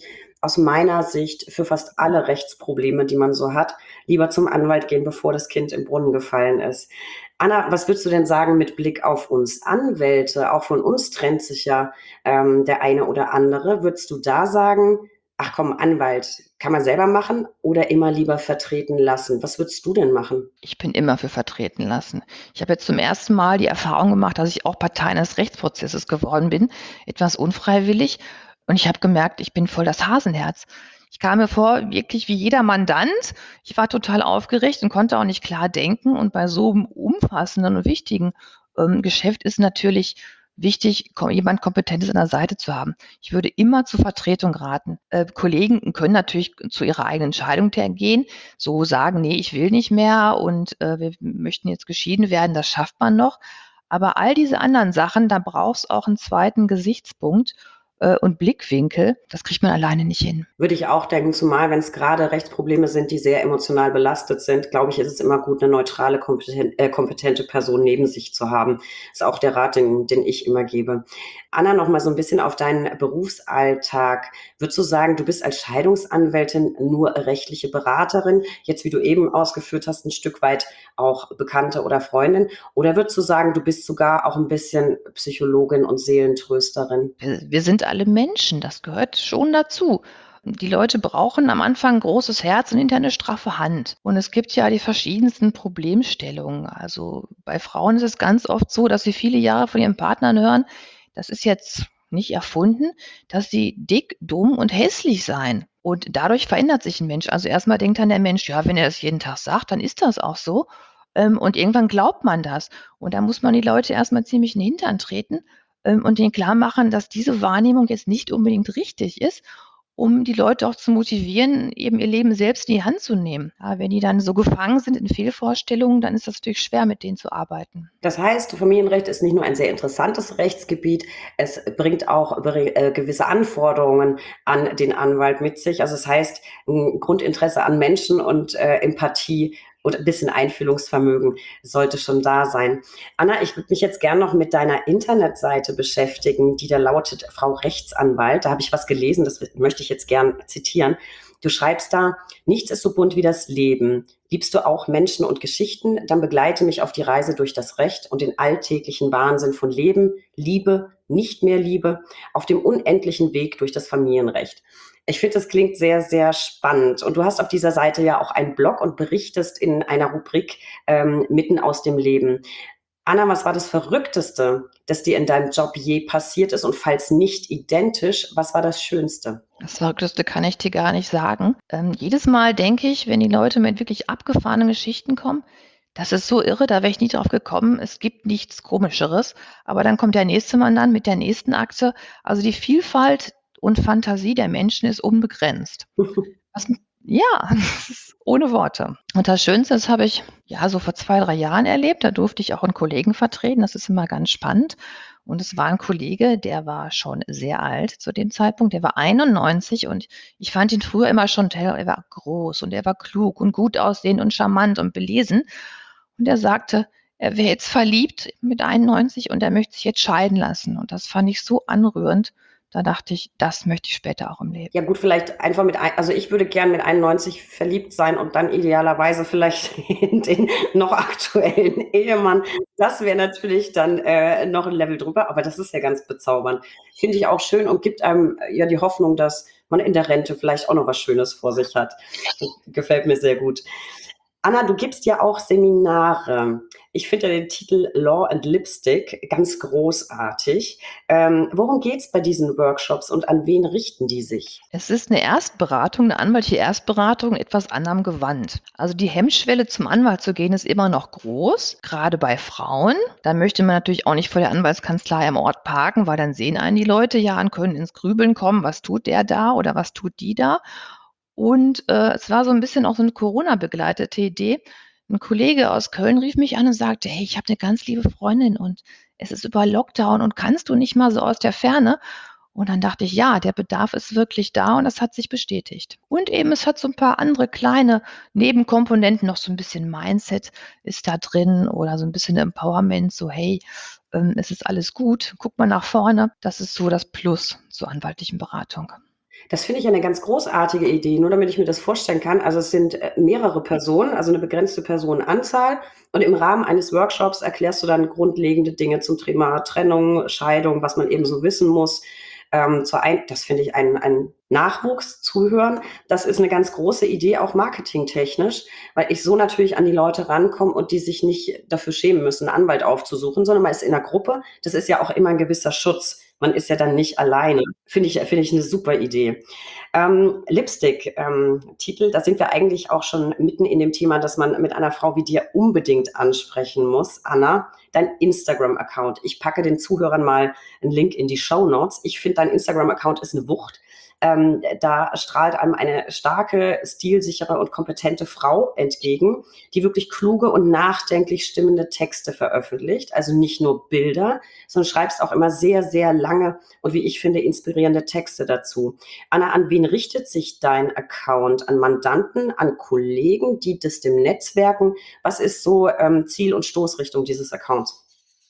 aus meiner Sicht für fast alle Rechtsprobleme, die man so hat, lieber zum Anwalt gehen, bevor das Kind im Brunnen gefallen ist. Anna, was würdest du denn sagen mit Blick auf uns Anwälte? Auch von uns trennt sich ja ähm, der eine oder andere. Würdest du da sagen, ach komm, Anwalt kann man selber machen oder immer lieber vertreten lassen? Was würdest du denn machen? Ich bin immer für vertreten lassen. Ich habe jetzt zum ersten Mal die Erfahrung gemacht, dass ich auch Partei eines Rechtsprozesses geworden bin, etwas unfreiwillig. Und ich habe gemerkt, ich bin voll das Hasenherz. Ich kam mir vor, wirklich wie jeder Mandant. Ich war total aufgeregt und konnte auch nicht klar denken. Und bei so einem umfassenden und wichtigen ähm, Geschäft ist natürlich wichtig, ko- jemand Kompetentes an der Seite zu haben. Ich würde immer zur Vertretung raten. Äh, Kollegen können natürlich zu ihrer eigenen Entscheidung gehen, so sagen, nee, ich will nicht mehr und äh, wir möchten jetzt geschieden werden, das schafft man noch. Aber all diese anderen Sachen, da braucht es auch einen zweiten Gesichtspunkt äh, und Blickwinkel. Das kriegt man alleine nicht hin. Würde ich auch denken, zumal wenn es gerade Rechtsprobleme sind, die sehr emotional belastet sind, glaube ich, ist es immer gut, eine neutrale, kompeten äh, kompetente Person neben sich zu haben. Ist auch der Rat, den, den ich immer gebe. Anna, noch mal so ein bisschen auf deinen Berufsalltag. Würdest du sagen, du bist als Scheidungsanwältin nur rechtliche Beraterin, jetzt wie du eben ausgeführt hast, ein Stück weit auch Bekannte oder Freundin? Oder würdest du sagen, du bist sogar auch ein bisschen Psychologin und Seelentrösterin? Wir, wir sind alle Menschen, das gehört schon dazu. Die Leute brauchen am Anfang ein großes Herz und hinterher eine straffe Hand. Und es gibt ja die verschiedensten Problemstellungen. Also bei Frauen ist es ganz oft so, dass sie viele Jahre von ihren Partnern hören, das ist jetzt nicht erfunden, dass sie dick, dumm und hässlich seien. Und dadurch verändert sich ein Mensch. Also erstmal denkt dann der Mensch, ja, wenn er das jeden Tag sagt, dann ist das auch so. Ähm, Und irgendwann glaubt man das. Und da muss man die Leute erstmal ziemlich in den Hintern treten ähm, und denen klar machen, dass diese Wahrnehmung jetzt nicht unbedingt richtig ist, um die Leute auch zu motivieren, eben ihr Leben selbst in die Hand zu nehmen. Ja, wenn die dann so gefangen sind in Fehlvorstellungen, dann ist das natürlich schwer, mit denen zu arbeiten. Das heißt, Familienrecht ist nicht nur ein sehr interessantes Rechtsgebiet, es bringt auch äh, gewisse Anforderungen an den Anwalt mit sich. Also es heißt, ein Grundinteresse an Menschen und äh, Empathie und ein bisschen Einfühlungsvermögen sollte schon da sein. Anna, ich würde mich jetzt gern noch mit deiner Internetseite beschäftigen, die da lautet Frau Rechtsanwalt. Da habe ich was gelesen, das möchte ich jetzt gern zitieren. Du schreibst da, nichts ist so bunt wie das Leben. Liebst du auch Menschen und Geschichten? Dann begleite mich auf die Reise durch das Recht und den alltäglichen Wahnsinn von Leben, Liebe, nicht mehr Liebe, auf dem unendlichen Weg durch das Familienrecht. Ich finde, das klingt sehr, sehr spannend. Und du hast auf dieser Seite ja auch einen Blog und berichtest in einer Rubrik ähm, mitten aus dem Leben. Anna, was war das Verrückteste, das dir in deinem Job je passiert ist? Und falls nicht identisch, was war das Schönste? Das Verrückteste kann ich dir gar nicht sagen. Ähm, jedes Mal denke ich, wenn die Leute mit wirklich abgefahrenen Geschichten kommen, das ist so irre, da wäre ich nie drauf gekommen. Es gibt nichts Komischeres. Aber dann kommt der nächste Mann dann mit der nächsten Akte. Also die Vielfalt und Fantasie der Menschen ist unbegrenzt. Was, ja, das ist ohne Worte. Und das Schönste, das habe ich ja so vor zwei, drei Jahren erlebt. Da durfte ich auch einen Kollegen vertreten. Das ist immer ganz spannend. Und es war ein Kollege, der war schon sehr alt zu dem Zeitpunkt. Der war einundneunzig und ich fand ihn früher immer schon, er war groß und er war klug und gut aussehend und charmant und belesen. Und er sagte, er wäre jetzt verliebt mit einundneunzig und er möchte sich jetzt scheiden lassen. Und das fand ich so anrührend. Da dachte ich, das möchte ich später auch im Leben. Ja gut, vielleicht einfach mit, ein, also ich würde gern mit einundneunzig verliebt sein und dann idealerweise vielleicht in den noch aktuellen Ehemann. Das wäre natürlich dann äh, noch ein Level drüber, aber das ist ja ganz bezaubernd. Finde ich auch schön und gibt einem äh, ja die Hoffnung, dass man in der Rente vielleicht auch noch was Schönes vor sich hat. Gefällt mir sehr gut. Anna, du gibst ja auch Seminare. Ich finde ja den Titel Law and Lipstick ganz großartig. Ähm, worum geht's bei diesen Workshops und an wen richten die sich? Es ist eine Erstberatung, eine anwaltliche Erstberatung, etwas anderem Gewand. Also die Hemmschwelle, zum Anwalt zu gehen, ist immer noch groß, gerade bei Frauen. Da möchte man natürlich auch nicht vor der Anwaltskanzlei am Ort parken, weil dann sehen einen die Leute ja und können ins Grübeln kommen, was tut der da oder was tut die da. Und äh, es war so ein bisschen auch so eine Corona-begleitete Idee. Ein Kollege aus Köln rief mich an und sagte: „Hey, ich habe eine ganz liebe Freundin und es ist über Lockdown und kannst du nicht mal so aus der Ferne?“ Und dann dachte ich: „Ja, der Bedarf ist wirklich da“, und das hat sich bestätigt. Und eben, es hat so ein paar andere kleine Nebenkomponenten, noch so ein bisschen Mindset ist da drin oder so ein bisschen Empowerment, so: „Hey, ähm, es ist alles gut, guck mal nach vorne.“ Das ist so das Plus zur anwaltlichen Beratung. Das finde ich eine ganz großartige Idee, nur damit ich mir das vorstellen kann. Also es sind äh, mehrere Personen, also eine begrenzte Personenanzahl. Und im Rahmen eines Workshops erklärst du dann grundlegende Dinge zum Thema Trennung, Scheidung, was man eben so wissen muss. Ähm, zur ein das finde ich ein, ein Nachwuchs zuhören. Das ist eine ganz große Idee, auch marketingtechnisch, weil ich so natürlich an die Leute rankomme und die sich nicht dafür schämen müssen, einen Anwalt aufzusuchen, sondern man ist in einer Gruppe. Das ist ja auch immer ein gewisser Schutz. Man ist ja dann nicht alleine. Finde ich, finde ich eine super Idee. Ähm, Lipstick, ähm, Titel, da sind wir eigentlich auch schon mitten in dem Thema, dass man mit einer Frau wie dir unbedingt ansprechen muss. Anna, dein Instagram-Account. Ich packe den Zuhörern mal einen Link in die Shownotes. Ich finde, dein Instagram-Account ist eine Wucht. Ähm, da strahlt einem eine starke, stilsichere und kompetente Frau entgegen, die wirklich kluge und nachdenklich stimmende Texte veröffentlicht. Also nicht nur Bilder, sondern schreibst auch immer sehr, sehr lange und wie ich finde, inspirierende Texte dazu. Anna, an wen richtet sich dein Account? An Mandanten, an Kollegen, die das dem Netzwerken? Was ist so ähm, Ziel und Stoßrichtung dieses Accounts?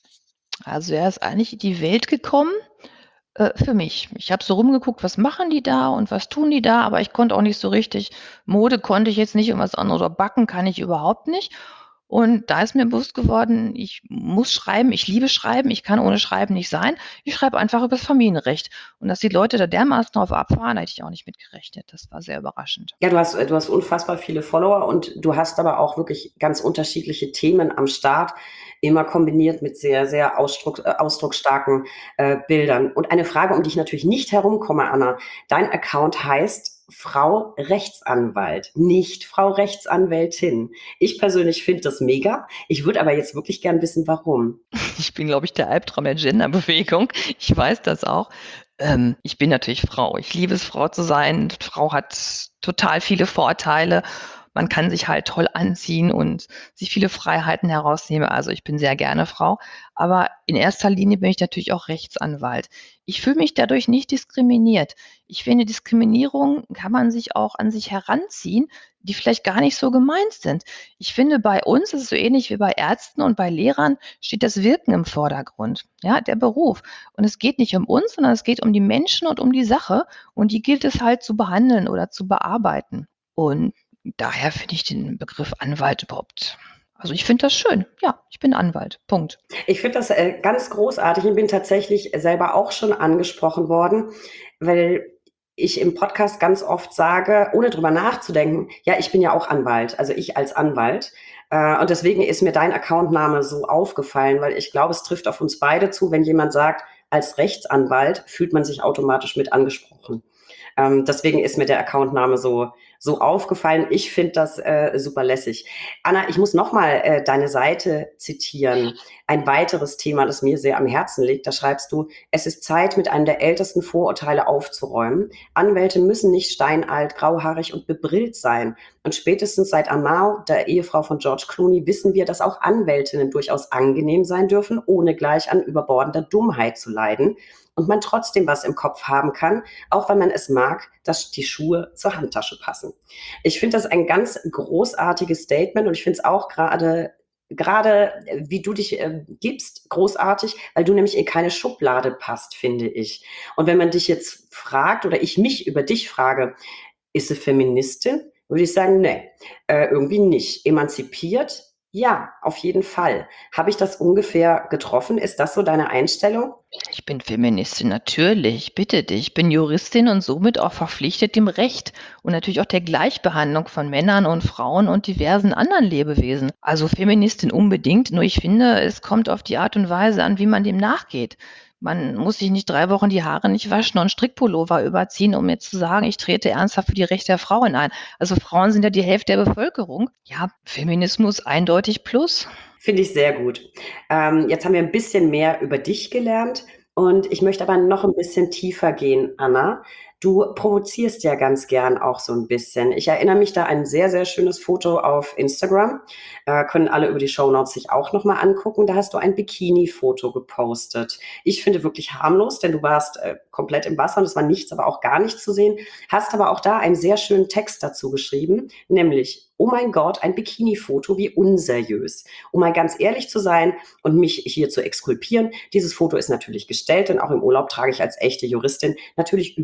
Also, er ist eigentlich in die Welt gekommen, äh, für mich. Ich habe so rumgeguckt, was machen die da und was tun die da, aber ich konnte auch nicht so richtig Mode konnte ich jetzt nicht und was anderes oder backen kann ich überhaupt nicht. Und da ist mir bewusst geworden, ich muss schreiben, ich liebe Schreiben, ich kann ohne Schreiben nicht sein. Ich schreibe einfach übers Familienrecht. Und dass die Leute da dermaßen drauf abfahren, hätte ich auch nicht mit gerechnet. Das war sehr überraschend. Ja, du hast, du hast unfassbar viele Follower und du hast aber auch wirklich ganz unterschiedliche Themen am Start, immer kombiniert mit sehr, sehr ausdruck, äh, ausdrucksstarken äh, Bildern. Und eine Frage, um die ich natürlich nicht herumkomme, Anna. Dein Account heißt Frau Rechtsanwalt, nicht Frau Rechtsanwältin. Ich persönlich finde das mega. Ich würde aber jetzt wirklich gern wissen, warum. Ich bin, glaube ich, der Albtraum der Genderbewegung. Ich weiß das auch. Ähm, ich bin natürlich Frau. Ich liebe es, Frau zu sein. Frau hat total viele Vorteile. Man kann sich halt toll anziehen und sich viele Freiheiten herausnehmen. Also ich bin sehr gerne Frau, aber in erster Linie bin ich natürlich auch Rechtsanwalt. Ich fühle mich dadurch nicht diskriminiert. Ich finde, Diskriminierung kann man sich auch an sich heranziehen, die vielleicht gar nicht so gemeint sind. Ich finde, bei uns ist es so ähnlich wie bei Ärzten und bei Lehrern steht das Wirken im Vordergrund, ja, der Beruf. Und es geht nicht um uns, sondern es geht um die Menschen und um die Sache und die gilt es halt zu behandeln oder zu bearbeiten. Und daher finde ich den Begriff Anwalt überhaupt also, ich finde das schön. Ja, ich bin Anwalt. Punkt. Ich finde das äh, ganz großartig und bin tatsächlich selber auch schon angesprochen worden, weil ich im Podcast ganz oft sage, ohne drüber nachzudenken, ja, ich bin ja auch Anwalt, also ich als Anwalt. Äh, und deswegen ist mir dein Accountname so aufgefallen, weil ich glaube, es trifft auf uns beide zu, wenn jemand sagt, als Rechtsanwalt fühlt man sich automatisch mit angesprochen. Ähm, deswegen ist mir der Accountname so, so aufgefallen. Ich finde das äh, super lässig. Anna, ich muss nochmal äh, deine Seite zitieren. Ein weiteres Thema, das mir sehr am Herzen liegt. Da schreibst du, es ist Zeit, mit einem der ältesten Vorurteile aufzuräumen. Anwälte müssen nicht steinalt, grauhaarig und bebrillt sein. Und spätestens seit Amal, der Ehefrau von George Clooney, wissen wir, dass auch Anwältinnen durchaus angenehm sein dürfen, ohne gleich an überbordender Dummheit zu leiden. Und man trotzdem was im Kopf haben kann, auch wenn man es mag, dass die Schuhe zur Handtasche passen. Ich finde das ein ganz großartiges Statement und ich finde es auch gerade gerade äh, wie du dich äh, gibst, großartig, weil du nämlich in keine Schublade passt, finde ich. Und wenn man dich jetzt fragt oder ich mich über dich frage, ist sie Feministin? Würde ich sagen, nee, äh, irgendwie nicht. Emanzipiert? Ja, auf jeden Fall. Habe ich das ungefähr getroffen? Ist das so deine Einstellung? Ich bin Feministin, natürlich, bitte dich. Ich bin Juristin und somit auch verpflichtet dem Recht und natürlich auch der Gleichbehandlung von Männern und Frauen und diversen anderen Lebewesen. Also Feministin unbedingt, nur ich finde, es kommt auf die Art und Weise an, wie man dem nachgeht. Man muss sich nicht drei Wochen die Haare nicht waschen und einen Strickpullover überziehen, um jetzt zu sagen, ich trete ernsthaft für die Rechte der Frauen ein. Also Frauen sind ja die Hälfte der Bevölkerung. Ja, Feminismus eindeutig plus. Finde ich sehr gut. Ähm, jetzt haben wir ein bisschen mehr über dich gelernt und ich möchte aber noch ein bisschen tiefer gehen, Anna. Du provozierst ja ganz gern auch so ein bisschen. Ich erinnere mich da an ein sehr, sehr schönes Foto auf Instagram. Äh, können alle über die Shownotes sich auch noch mal angucken. Da hast du ein Bikini-Foto gepostet. Ich finde wirklich harmlos, denn du warst äh, komplett im Wasser und es war nichts, aber auch gar nichts zu sehen. Hast aber auch da einen sehr schönen Text dazu geschrieben, nämlich: Oh mein Gott, ein Bikini-Foto, wie unseriös. Um mal ganz ehrlich zu sein und mich hier zu exkulpieren, dieses Foto ist natürlich gestellt, denn auch im Urlaub trage ich als echte Juristin natürlich überall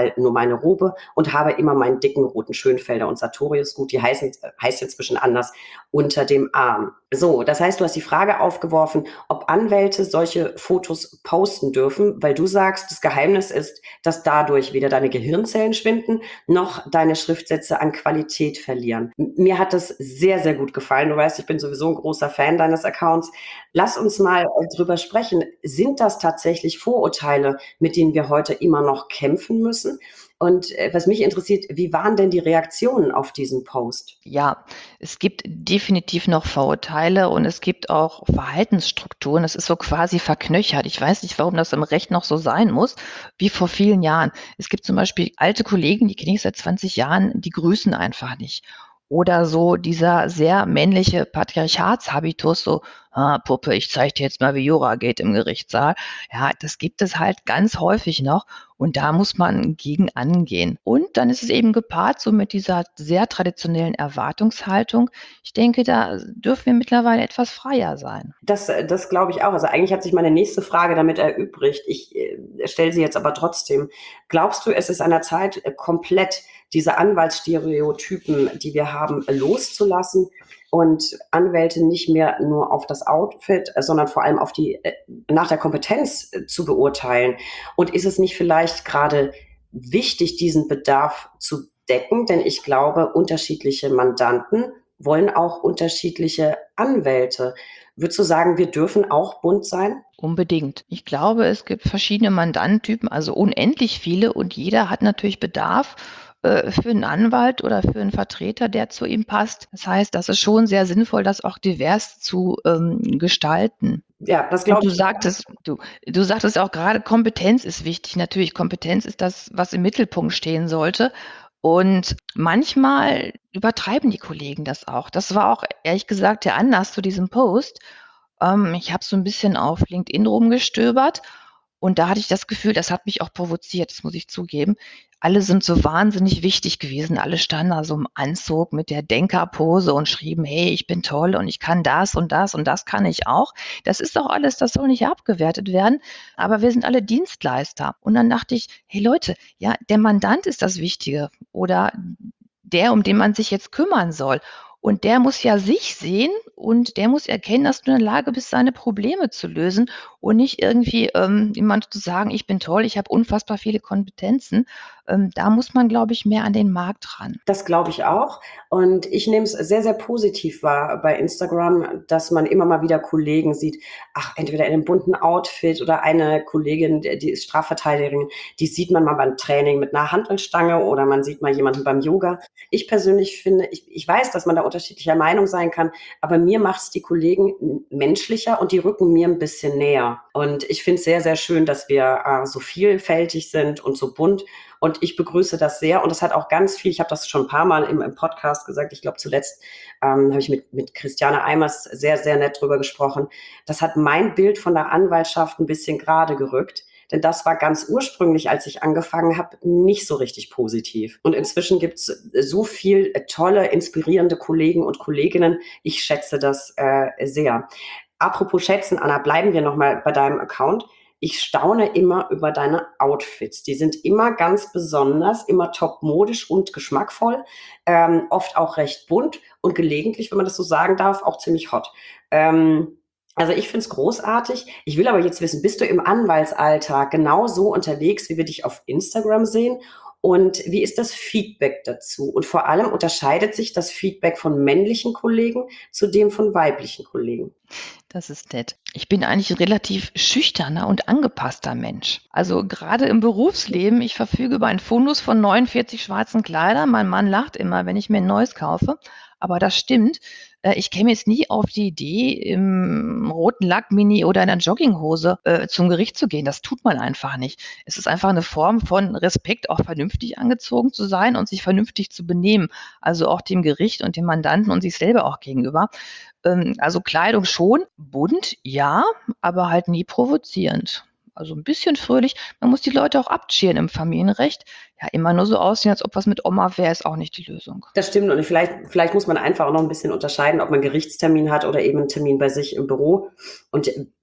mal nur meine Robe und habe immer meinen dicken roten Schönfelder und Sartorius, gut, die heißen, heißt inzwischen anders, unter dem Arm. So, das heißt, du hast die Frage aufgeworfen, ob Anwälte solche Fotos posten dürfen, weil du sagst, das Geheimnis ist, dass dadurch weder deine Gehirnzellen schwinden, noch deine Schriftsätze an Qualität verlieren. Mir hat das sehr, sehr gut gefallen. Du weißt, ich bin sowieso ein großer Fan deines Accounts. Lass uns mal drüber sprechen. Sind das tatsächlich Vorurteile, mit denen wir heute immer noch kämpfen müssen? Und äh, was mich interessiert, wie waren denn die Reaktionen auf diesen Post? Ja, es gibt definitiv noch Vorurteile und es gibt auch Verhaltensstrukturen. Das ist so quasi verknöchert. Ich weiß nicht, warum das im Recht noch so sein muss, wie vor vielen Jahren. Es gibt zum Beispiel alte Kollegen, die kenne ich seit zwanzig Jahren, die grüßen einfach nicht. Oder so dieser sehr männliche Patriarchatshabitus, so, ah, Puppe, ich zeige dir jetzt mal, wie Jura geht im Gerichtssaal. Ja, das gibt es halt ganz häufig noch und da muss man gegen angehen. Und dann ist es eben gepaart so mit dieser sehr traditionellen Erwartungshaltung. Ich denke, da dürfen wir mittlerweile etwas freier sein. Das, das glaube ich auch. Also eigentlich hat sich meine nächste Frage damit erübrigt. Ich äh, stelle sie jetzt aber trotzdem. Glaubst du, es ist an der Zeit, äh, komplett diese Anwaltsstereotypen, die wir haben, loszulassen und Anwälte nicht mehr nur auf das Outfit, äh, sondern vor allem auf die, äh, nach der Kompetenz äh, zu beurteilen? Und ist es nicht vielleicht gerade wichtig, diesen Bedarf zu decken? Denn ich glaube, unterschiedliche Mandanten wollen auch unterschiedliche Anwälte. Würdest du sagen, wir dürfen auch bunt sein? Unbedingt. Ich glaube, es gibt verschiedene Mandantentypen, also unendlich viele und jeder hat natürlich Bedarf äh, für einen Anwalt oder für einen Vertreter, der zu ihm passt. Das heißt, das ist schon sehr sinnvoll, das auch divers zu ähm, gestalten. Ja, das Und glaube du ich. sagtest, du, du sagtest auch gerade, Kompetenz ist wichtig. Natürlich, Kompetenz ist das, was im Mittelpunkt stehen sollte. Und manchmal übertreiben die Kollegen das auch. Das war auch ehrlich gesagt der Anlass zu diesem Post. Ähm, ich habe so ein bisschen auf LinkedIn rumgestöbert und da hatte ich das Gefühl, das hat mich auch provoziert, das muss ich zugeben. Alle sind so wahnsinnig wichtig gewesen. Alle standen da so im Anzug mit der Denkerpose und schrieben: „Hey, ich bin toll und ich kann das und das und das kann ich auch.“ Das ist doch alles, das soll nicht abgewertet werden, aber wir sind alle Dienstleister. Und dann dachte ich: „Hey Leute, ja, der Mandant ist das Wichtige oder der, um den man sich jetzt kümmern soll. Und der muss ja sich sehen und der muss erkennen, dass du in der Lage bist, seine Probleme zu lösen und nicht irgendwie ähm, jemand zu sagen, ich bin toll, ich habe unfassbar viele Kompetenzen. Ähm, da muss man, glaube ich, mehr an den Markt ran. Das glaube ich auch. Und ich nehme es sehr, sehr positiv wahr bei Instagram, dass man immer mal wieder Kollegen sieht, ach, entweder in einem bunten Outfit oder eine Kollegin, die die ist Strafverteidigerin, die sieht man mal beim Training mit einer Hantelstange oder man sieht mal jemanden beim Yoga. Ich persönlich finde, ich, ich weiß, dass man da unterschiedlicher Meinung sein kann, aber mir macht es die Kollegen menschlicher und die rücken mir ein bisschen näher. Und ich finde es sehr, sehr schön, dass wir äh, so vielfältig sind und so bunt. Und ich begrüße das sehr. Und es hat auch ganz viel, ich habe das schon ein paar Mal im, im Podcast gesagt, ich glaube zuletzt ähm, habe ich mit, mit Christiane Eimers sehr, sehr nett drüber gesprochen. Das hat mein Bild von der Anwaltschaft ein bisschen gerade gerückt. Denn das war ganz ursprünglich, als ich angefangen habe, nicht so richtig positiv. Und inzwischen gibt es so viel tolle, inspirierende Kollegen und Kolleginnen. Ich schätze das äh, sehr. Apropos schätzen, Anna, bleiben wir nochmal bei deinem Account. Ich staune immer über deine Outfits. Die sind immer ganz besonders, immer topmodisch und geschmackvoll, ähm, oft auch recht bunt und gelegentlich, wenn man das so sagen darf, auch ziemlich hot. Ähm, also ich finde es großartig. Ich will aber jetzt wissen, bist du im Anwaltsalltag genauso unterwegs, wie wir dich auf Instagram sehen? Und wie ist das Feedback dazu? Und vor allem unterscheidet sich das Feedback von männlichen Kollegen zu dem von weiblichen Kollegen? Das ist nett. Ich bin eigentlich ein relativ schüchterner und angepasster Mensch. Also gerade im Berufsleben, ich verfüge über einen Fundus von neunundvierzig schwarzen Kleidern. Mein Mann lacht immer, wenn ich mir ein neues kaufe. Aber das stimmt. Äh, Ich käme jetzt nie auf die Idee, im roten Lack-Mini oder in einer Jogginghose äh, zum Gericht zu gehen. Das tut man einfach nicht. Es ist einfach eine Form von Respekt, auch vernünftig angezogen zu sein und sich vernünftig zu benehmen. Also auch dem Gericht und dem Mandanten und sich selber auch gegenüber. Ähm, also Kleidung schon, bunt, ja, aber halt nie provozierend. Also ein bisschen fröhlich. Man muss die Leute auch abscheren im Familienrecht. Ja, immer nur so aussehen, als ob was mit Oma wäre, ist auch nicht die Lösung. Das stimmt und vielleicht, vielleicht muss man einfach auch noch ein bisschen unterscheiden, ob man einen Gerichtstermin hat oder eben einen Termin bei sich im Büro. Und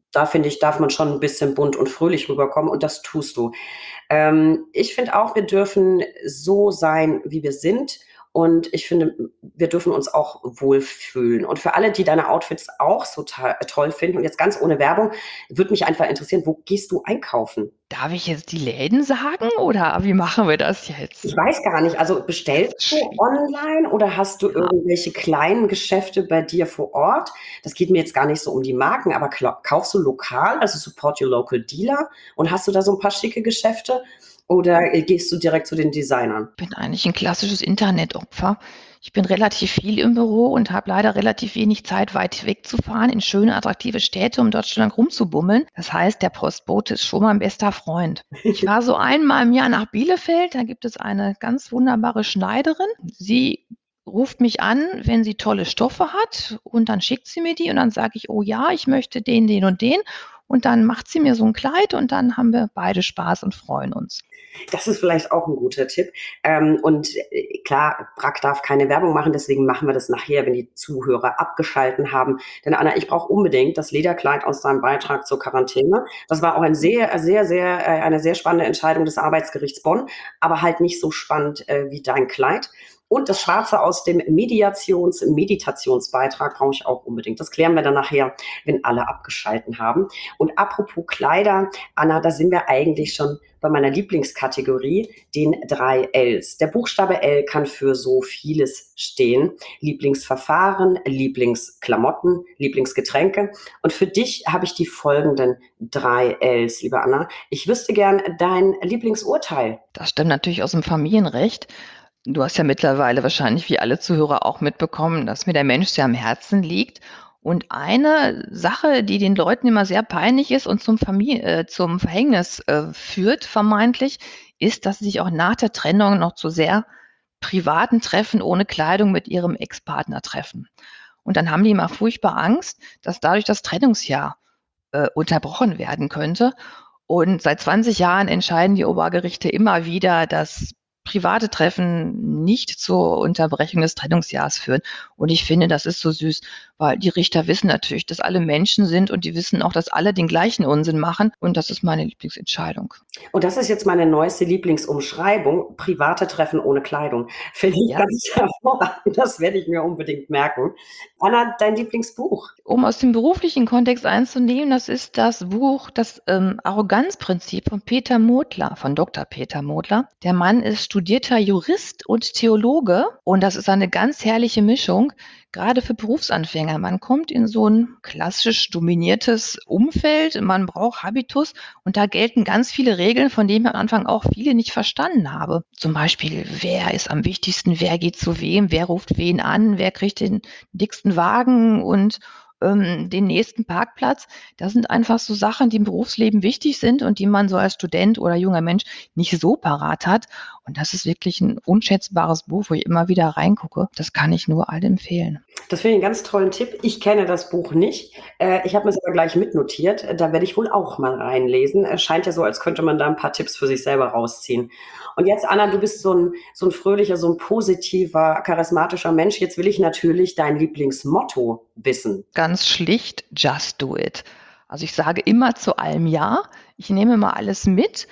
Da finde ich, darf man schon ein bisschen bunt und fröhlich rüberkommen und das tust du. Ähm, ich finde auch, wir dürfen so sein, wie wir sind. Und ich finde, wir dürfen uns auch wohlfühlen. Und für alle, die deine Outfits auch so ta- toll finden, und jetzt ganz ohne Werbung, würde mich einfach interessieren, wo gehst du einkaufen? Darf ich jetzt die Läden sagen oder wie machen wir das Ich jetzt? weiß gar nicht, also Das bestellst ist du schwierig. online oder hast du Ja. irgendwelche kleinen Geschäfte bei dir vor Ort? Das geht mir jetzt gar nicht so um die Marken, aber klau kaufst du lokal, also support your local dealer und hast du da so ein paar schicke Geschäfte oder, äh, gehst du direkt zu den Designern? Bin eigentlich ein klassisches Internetopfer. Ich bin relativ viel im Büro und habe leider relativ wenig Zeit, weit wegzufahren in schöne, attraktive Städte, um dort stundenlang rumzubummeln. Das heißt, der Postbote ist schon mein bester Freund. Ich fahre so einmal im Jahr nach Bielefeld, da gibt es eine ganz wunderbare Schneiderin. Sie ruft mich an, wenn sie tolle Stoffe hat und dann schickt sie mir die und dann sage ich: „Oh ja, ich möchte den, den und den." Und dann macht sie mir so ein Kleid und dann haben wir beide Spaß und freuen uns. Das ist vielleicht auch ein guter Tipp. Ähm, und, äh, klar, Brack darf keine Werbung machen, deswegen machen wir das nachher, wenn die Zuhörer abgeschalten haben. Denn Anna, ich brauche unbedingt das Lederkleid aus deinem Beitrag zur Quarantäne. Das war auch ein sehr, sehr, sehr äh, eine sehr spannende Entscheidung des Arbeitsgerichts Bonn, aber halt nicht so spannend, äh, wie dein Kleid. Und das Schwarze aus dem Mediations Meditationsbeitrag brauche ich auch unbedingt. Das klären wir dann nachher, wenn alle abgeschalten haben. Und apropos Kleider, Anna, da sind wir eigentlich schon bei meiner Lieblingskategorie, den drei Ls. Der Buchstabe L kann für so vieles stehen. Lieblingsverfahren, Lieblingsklamotten, Lieblingsgetränke. Und für dich habe ich die folgenden drei Ls, liebe Anna. Ich wüsste gern dein Lieblingsurteil. Das stimmt natürlich aus dem Familienrecht. Du hast ja mittlerweile wahrscheinlich wie alle Zuhörer auch mitbekommen, dass mir der Mensch sehr am Herzen liegt. Und eine Sache, die den Leuten immer sehr peinlich ist und zum Famili äh, zum Verhängnis, äh, führt vermeintlich, ist, dass sie sich auch nach der Trennung noch zu sehr privaten Treffen ohne Kleidung mit ihrem Ex-Partner treffen. Und dann haben die immer furchtbar Angst, dass dadurch das Trennungsjahr, äh, unterbrochen werden könnte. Und seit zwanzig Jahren entscheiden die Obergerichte immer wieder, dass private Treffen nicht zur Unterbrechung des Trennungsjahrs führen. Und ich finde, das ist so süß, weil die Richter wissen natürlich, dass alle Menschen sind und die wissen auch, dass alle den gleichen Unsinn machen. Und das ist meine Lieblingsentscheidung. Und das ist jetzt meine neueste Lieblingsumschreibung, private Treffen ohne Kleidung. Finde ich Ja, ganz hervorragend. Das werde ich mir unbedingt merken. Anna, dein Lieblingsbuch? um aus dem beruflichen Kontext einzunehmen, das ist das Buch „Das, ähm, Arroganzprinzip" von Peter Modler, von Doktor Peter Modler. Der Mann ist studierter Jurist und Theologe und das ist eine ganz herrliche Mischung, gerade für Berufsanfänger. Man kommt in so ein klassisch dominiertes Umfeld, man braucht Habitus und da gelten ganz viele Regeln, von denen ich am Anfang auch viele nicht verstanden habe. Zum Beispiel: Wer ist am wichtigsten? Wer geht zu wem? Wer ruft wen an? Wer kriegt den dicksten Wagen und, ähm, den nächsten Parkplatz? Das sind einfach so Sachen, die im Berufsleben wichtig sind und die man so als Student oder junger Mensch nicht so parat hat. Und das ist wirklich ein unschätzbares Buch, wo ich immer wieder reingucke. Das kann ich nur allen empfehlen. Das finde ich 'n ganz tollen Tipp. Ich kenne das Buch nicht. Äh, ich habe mir's aber gleich mitnotiert. Äh, Da werde ich wohl auch mal reinlesen. Es scheint ja so, als könnte man da ein paar Tipps für sich selber rausziehen. Und jetzt, Anna, du bist so ein so ein fröhlicher, so ein positiver, charismatischer Mensch. Jetzt will ich natürlich dein Lieblingsmotto wissen. Ganz schlicht: „Just do it." Also, ich sage immer zu allem ja. Ich nehme mal alles mit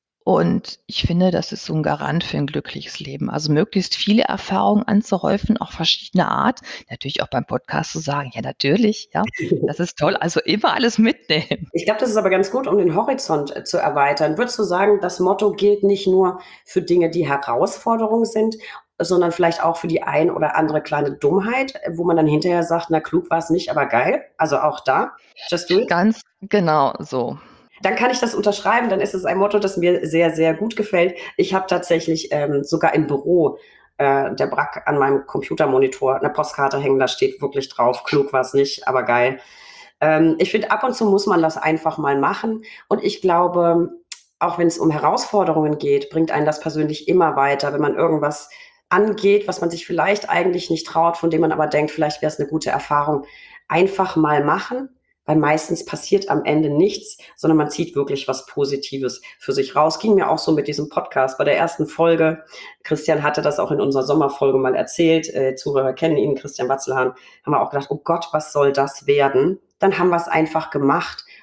und ich finde, das ist so 'n Garant für 'n glückliches Leben. Also, möglichst viele Erfahrungen anzuhäufen, auch verschiedener Art. Natürlich auch beim Podcast zu sagen: „Ja, natürlich, ja, das ist toll." Also, immer alles mitnehmen. Ich glaube, das ist aber ganz gut, um den Horizont, äh, zu erweitern. Würdest du sagen, das Motto gilt nicht nur für Dinge, die Herausforderungen sind, sondern vielleicht auch für die ein oder andere kleine Dummheit, äh, wo man dann hinterher sagt: „Na, klug war's nicht, aber geil." Also auch da, just do it? Ganz genau so. Dann kann ich das unterschreiben, dann ist es ein Motto, das mir sehr, sehr gut gefällt. Ich habe tatsächlich, ähm, sogar im Büro, äh, der Brack an meinem Computermonitor 'ne Postkarte hängen, da steht wirklich drauf: „Klug war's nicht, aber geil." Ähm, ich finde, ab und zu muss man das einfach mal machen. Und ich glaube, auch wenn es um Herausforderungen geht, bringt einen das persönlich immer weiter, wenn man irgendwas angeht, was man sich vielleicht eigentlich nicht traut, von dem man aber denkt, vielleicht wäre es eine gute Erfahrung. Einfach mal machen, weil meistens passiert am Ende nichts, sondern man zieht wirklich was Positives für sich raus. Ging mir auch so mit diesem Podcast bei der ersten Folge. Christian hatte das auch in unserer Sommerfolge mal erzählt. Äh, Zuhörer kennen ihn, Christian Watzelhahn. Haben wir auch gedacht, oh Gott, was soll das werden? Dann haben wir es einfach gemacht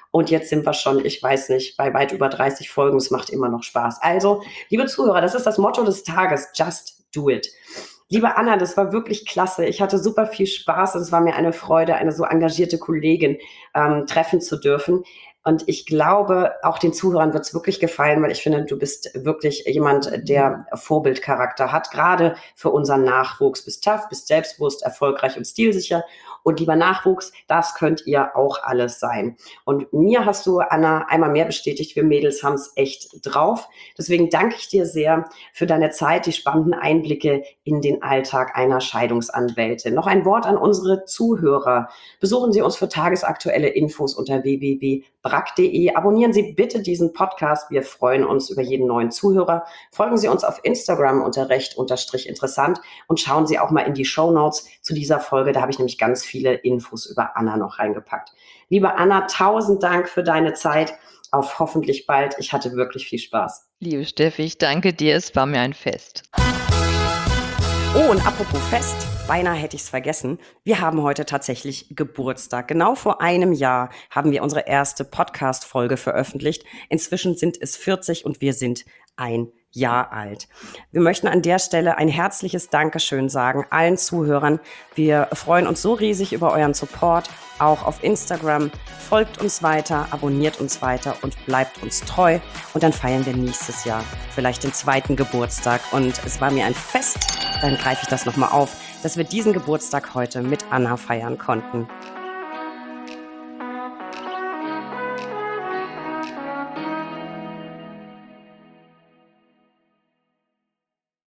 Und jetzt sind wir schon, ich weiß nicht, bei weit über dreißig Folgen. Es macht immer noch Spaß. Also, liebe Zuhörer, das ist das Motto des Tages. Just do it. Liebe Anna, das war wirklich klasse. Ich hatte super viel Spaß und es war mir eine Freude, eine so engagierte Kollegin ähm, treffen zu dürfen. Und ich glaube, auch den Zuhörern wird es wirklich gefallen, weil ich finde, du bist wirklich jemand, der Vorbildcharakter hat, gerade für unseren Nachwuchs. Bist tough, bist selbstbewusst, erfolgreich und stilsicher. Und lieber Nachwuchs, das könnt ihr auch alles sein. Und mir hast du, Anna, einmal mehr bestätigt, wir Mädels haben es echt drauf. Deswegen danke ich dir sehr für deine Zeit, die spannenden Einblicke in den Alltag einer Scheidungsanwältin. Noch ein Wort an unsere Zuhörer. Besuchen Sie uns für tagesaktuelle Infos unter w w w punkt brack punkt de. Abonnieren Sie bitte diesen Podcast. Wir freuen uns über jeden neuen Zuhörer. Folgen Sie uns auf Instagram unter recht unterstrich interessant und schauen Sie auch mal in die Shownotes zu dieser Folge. Da habe ich nämlich ganz viele Infos über Anna noch reingepackt. Liebe Anna, tausend Dank für deine Zeit. Auf hoffentlich bald. Ich hatte wirklich viel Spaß. Liebe Steffi, ich danke dir. Es war mir ein Fest. Oh, und apropos Fest, beinahe hätte ich es vergessen. Wir haben heute tatsächlich Geburtstag. Genau vor einem Jahr haben wir unsere erste Podcast-Folge veröffentlicht. Inzwischen sind es vierzig und wir sind ein Jahr alt. Wir möchten an der Stelle ein herzliches Dankeschön sagen allen Zuhörern. Wir freuen uns so riesig über euren Support, auch auf Instagram. Folgt uns weiter, abonniert uns weiter und bleibt uns treu. Und dann feiern wir nächstes Jahr vielleicht den zweiten Geburtstag. Und es war mir ein Fest, dann greife ich das nochmal auf, dass wir diesen Geburtstag heute mit Anna feiern konnten.